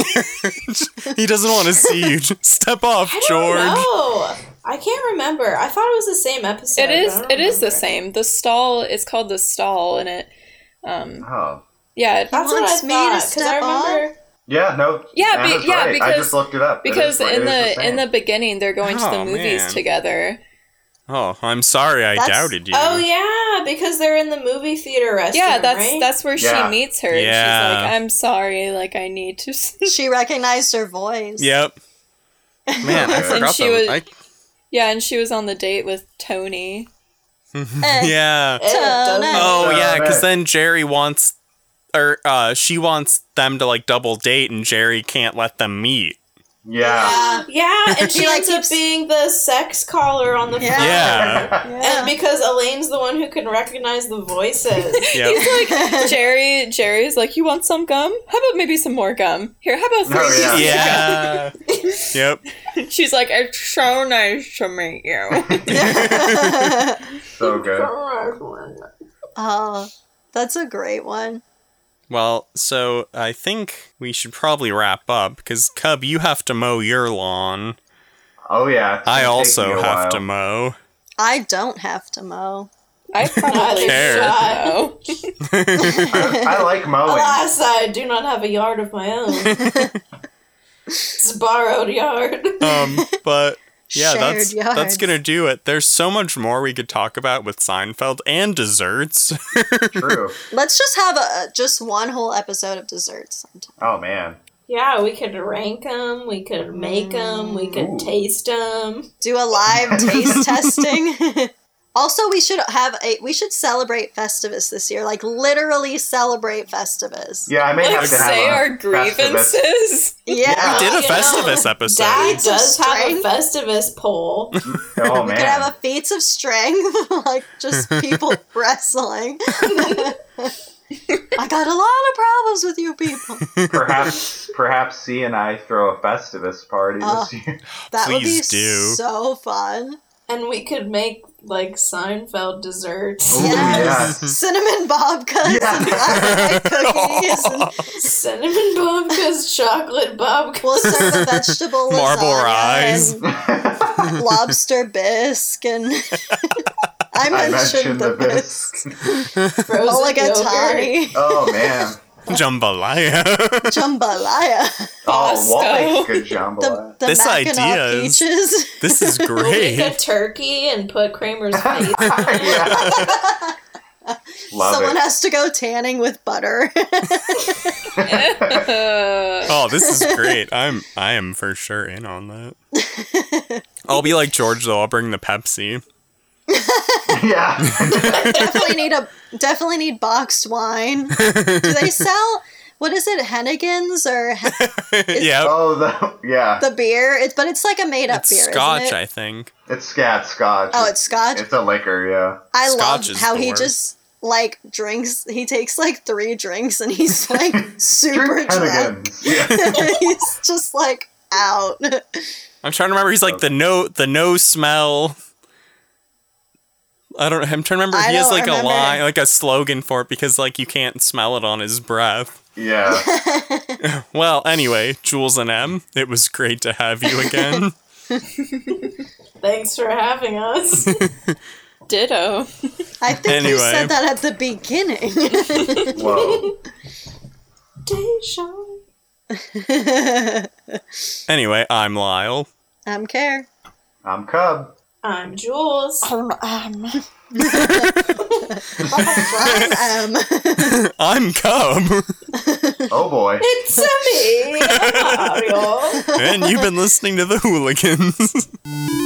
A: He doesn't want to see you. Step off,
D: I don't
A: George.
D: know. I can't remember. I thought it was the same episode.
E: It
D: but
E: is.
D: I don't
E: It is the
D: remember.
E: same. The stall. It's called the stall, and it. Um.
C: Oh.
E: Yeah. It,
D: That's what I
B: wants me to
D: thought. Because I
B: step
D: remember.
C: Yeah, no.
E: Yeah, be-
C: Anna's
E: yeah,
C: right. I
E: because-
C: just looked it up. It
E: because
C: is- it
E: in
C: is
E: the
C: same.
E: in the beginning they're going to
A: Oh,
E: the movies
A: man.
E: together.
A: Oh, I'm sorry. I
B: That's-
A: doubted you.
D: Oh yeah, because they're in the movie theater restaurant.
E: Yeah, that's
D: right?
E: that's where
C: Yeah.
E: she meets her. And
A: Yeah.
E: she's like, "I'm sorry. Like, I need to." s-"
B: She recognized her voice.
A: Yep. Man, I
C: And
A: forgot
E: she
A: that.
E: was- Yeah, and she was on the date with Tony.
A: I-
B: Eh.
A: yeah.
D: Eh, don't
B: Oh,
D: know.
A: Oh
C: Uh,
A: yeah, because
C: right.
A: then Jerry wants, or uh, she wants them to like double date, and Jerry can't let them meet.
C: Yeah.
D: Yeah, and she
B: He, like,
D: ends up
B: keeps-
D: being the sex caller on the
B: Yeah.
D: phone.
A: Yeah.
B: Yeah.
D: And because Elaine's the one who can recognize the voices.
A: Yep.
E: He's like, Jerry. Jerry's like, "You want some gum? How about maybe some more gum? Here, how about three
C: Oh, yeah.
E: pieces
A: Yeah. yep.
E: of gum?" She's like, "It's so nice to meet you."
C: So good.
B: Oh, that's a great one.
A: Well, so I think we should probably wrap up because Cub, you have to mow your lawn.
C: Oh, yeah. it's
A: I
C: gonna take
A: also
C: me a
A: have
C: while.
A: to mow.
B: I don't have to mow.
E: I probably
A: care.
E: should know.
C: I, I like mowing.
D: Alas, I do not have a yard of my own. It's a borrowed yard.
A: Um, but yeah,
B: Shared
A: that's
B: yards.
A: that's gonna do it. There's so much more we could talk about with Seinfeld and desserts.
C: True.
B: Let's just have a just one whole episode of desserts sometime.
C: Oh, man.
D: Yeah, we could rank them, we could make them, we could
C: Ooh.
D: taste them.
B: Do a live taste testing. Also, we should have a we should celebrate Festivus this year. Like literally celebrate Festivus.
C: Yeah, I may
E: Like,
C: have to have
E: say
C: a
E: our
C: Festivus.
E: grievances.
B: Yeah.
A: We did a
D: You know,
A: Festivus episode.
D: Dad
B: Feats of
D: does have a
B: strength.
D: Festivus poll.
C: Oh,
B: We
C: man.
B: could have a feats of strength, like just people wrestling. I got a lot of problems with you people.
C: perhaps, perhaps C and I throw a Festivus party
B: Oh.
C: this year.
B: That would be
A: Please do.
B: so fun.
D: And we could make, like, Seinfeld desserts.
C: Ooh,
B: Yes.
C: yes.
B: Cinnamon babkas and black cookies. And
D: Cinnamon babkas, chocolate babkas.
B: we'll serve a vegetable
A: Marble
B: lasagna
A: rise.
B: and lobster bisque and I
C: I
B: mentioned,
C: mentioned
B: the,
C: the
B: bisque.
C: bisque.
D: Frozen yogurt.
B: Mulligatawny,
C: Oh, man.
A: Jambalaya.
B: jambalaya,
C: Oh, Walt makes
E: Bosco.
C: good
B: the,
C: jambalaya.
B: the
A: This
B: Mackinac
A: idea is-
B: peaches.
A: This is
D: We'll make a
A: great.
D: turkey and put Kramer's face on it.
C: Yeah. Love
B: Someone
C: it.
B: has to go tanning with butter.
A: Oh, this is great. I'm I am for sure in on that. I'll be like George though. I'll bring the Pepsi.
C: Yeah.
B: definitely need a definitely need boxed wine. Do they sell what is it, Hennigan's or Hen-
A: yeah,
C: Oh, the, yeah.
B: the beer? It's but it's like a made up
A: it's
B: beer.
A: Scotch,
B: isn't it?
A: I think.
C: It's scat scotch.
B: Oh, it's Scotch.
C: It's a liquor, yeah.
B: I
A: Scotch
B: love
A: is
B: how
A: the
B: he
A: worst.
B: just like drinks. He takes like three drinks and he's like super
C: Drink
B: drunk.
C: Hennigan's. Yeah.
B: He's just like out.
A: I'm trying to remember. He's like the no, the no smell. I don't. I'm trying to remember.
B: I
A: He has
B: don't
A: like
B: remember.
A: a line, like a slogan for it because like you can't smell it on his breath.
C: Yeah.
A: Well, anyway, Jules and M, it was great to have you again.
D: Thanks for having us.
E: Ditto.
B: I think you
A: Anyway.
B: said that at the beginning.
C: Whoa.
D: Deja.
A: Anyway, I'm Lyle.
B: I'm Care.
C: I'm Cub.
D: I'm Jules.
E: Um, um.
B: Um,
A: I'm Cub.
C: Oh boy.
D: It's me, Mario.
A: And you've been listening to the Hooligans.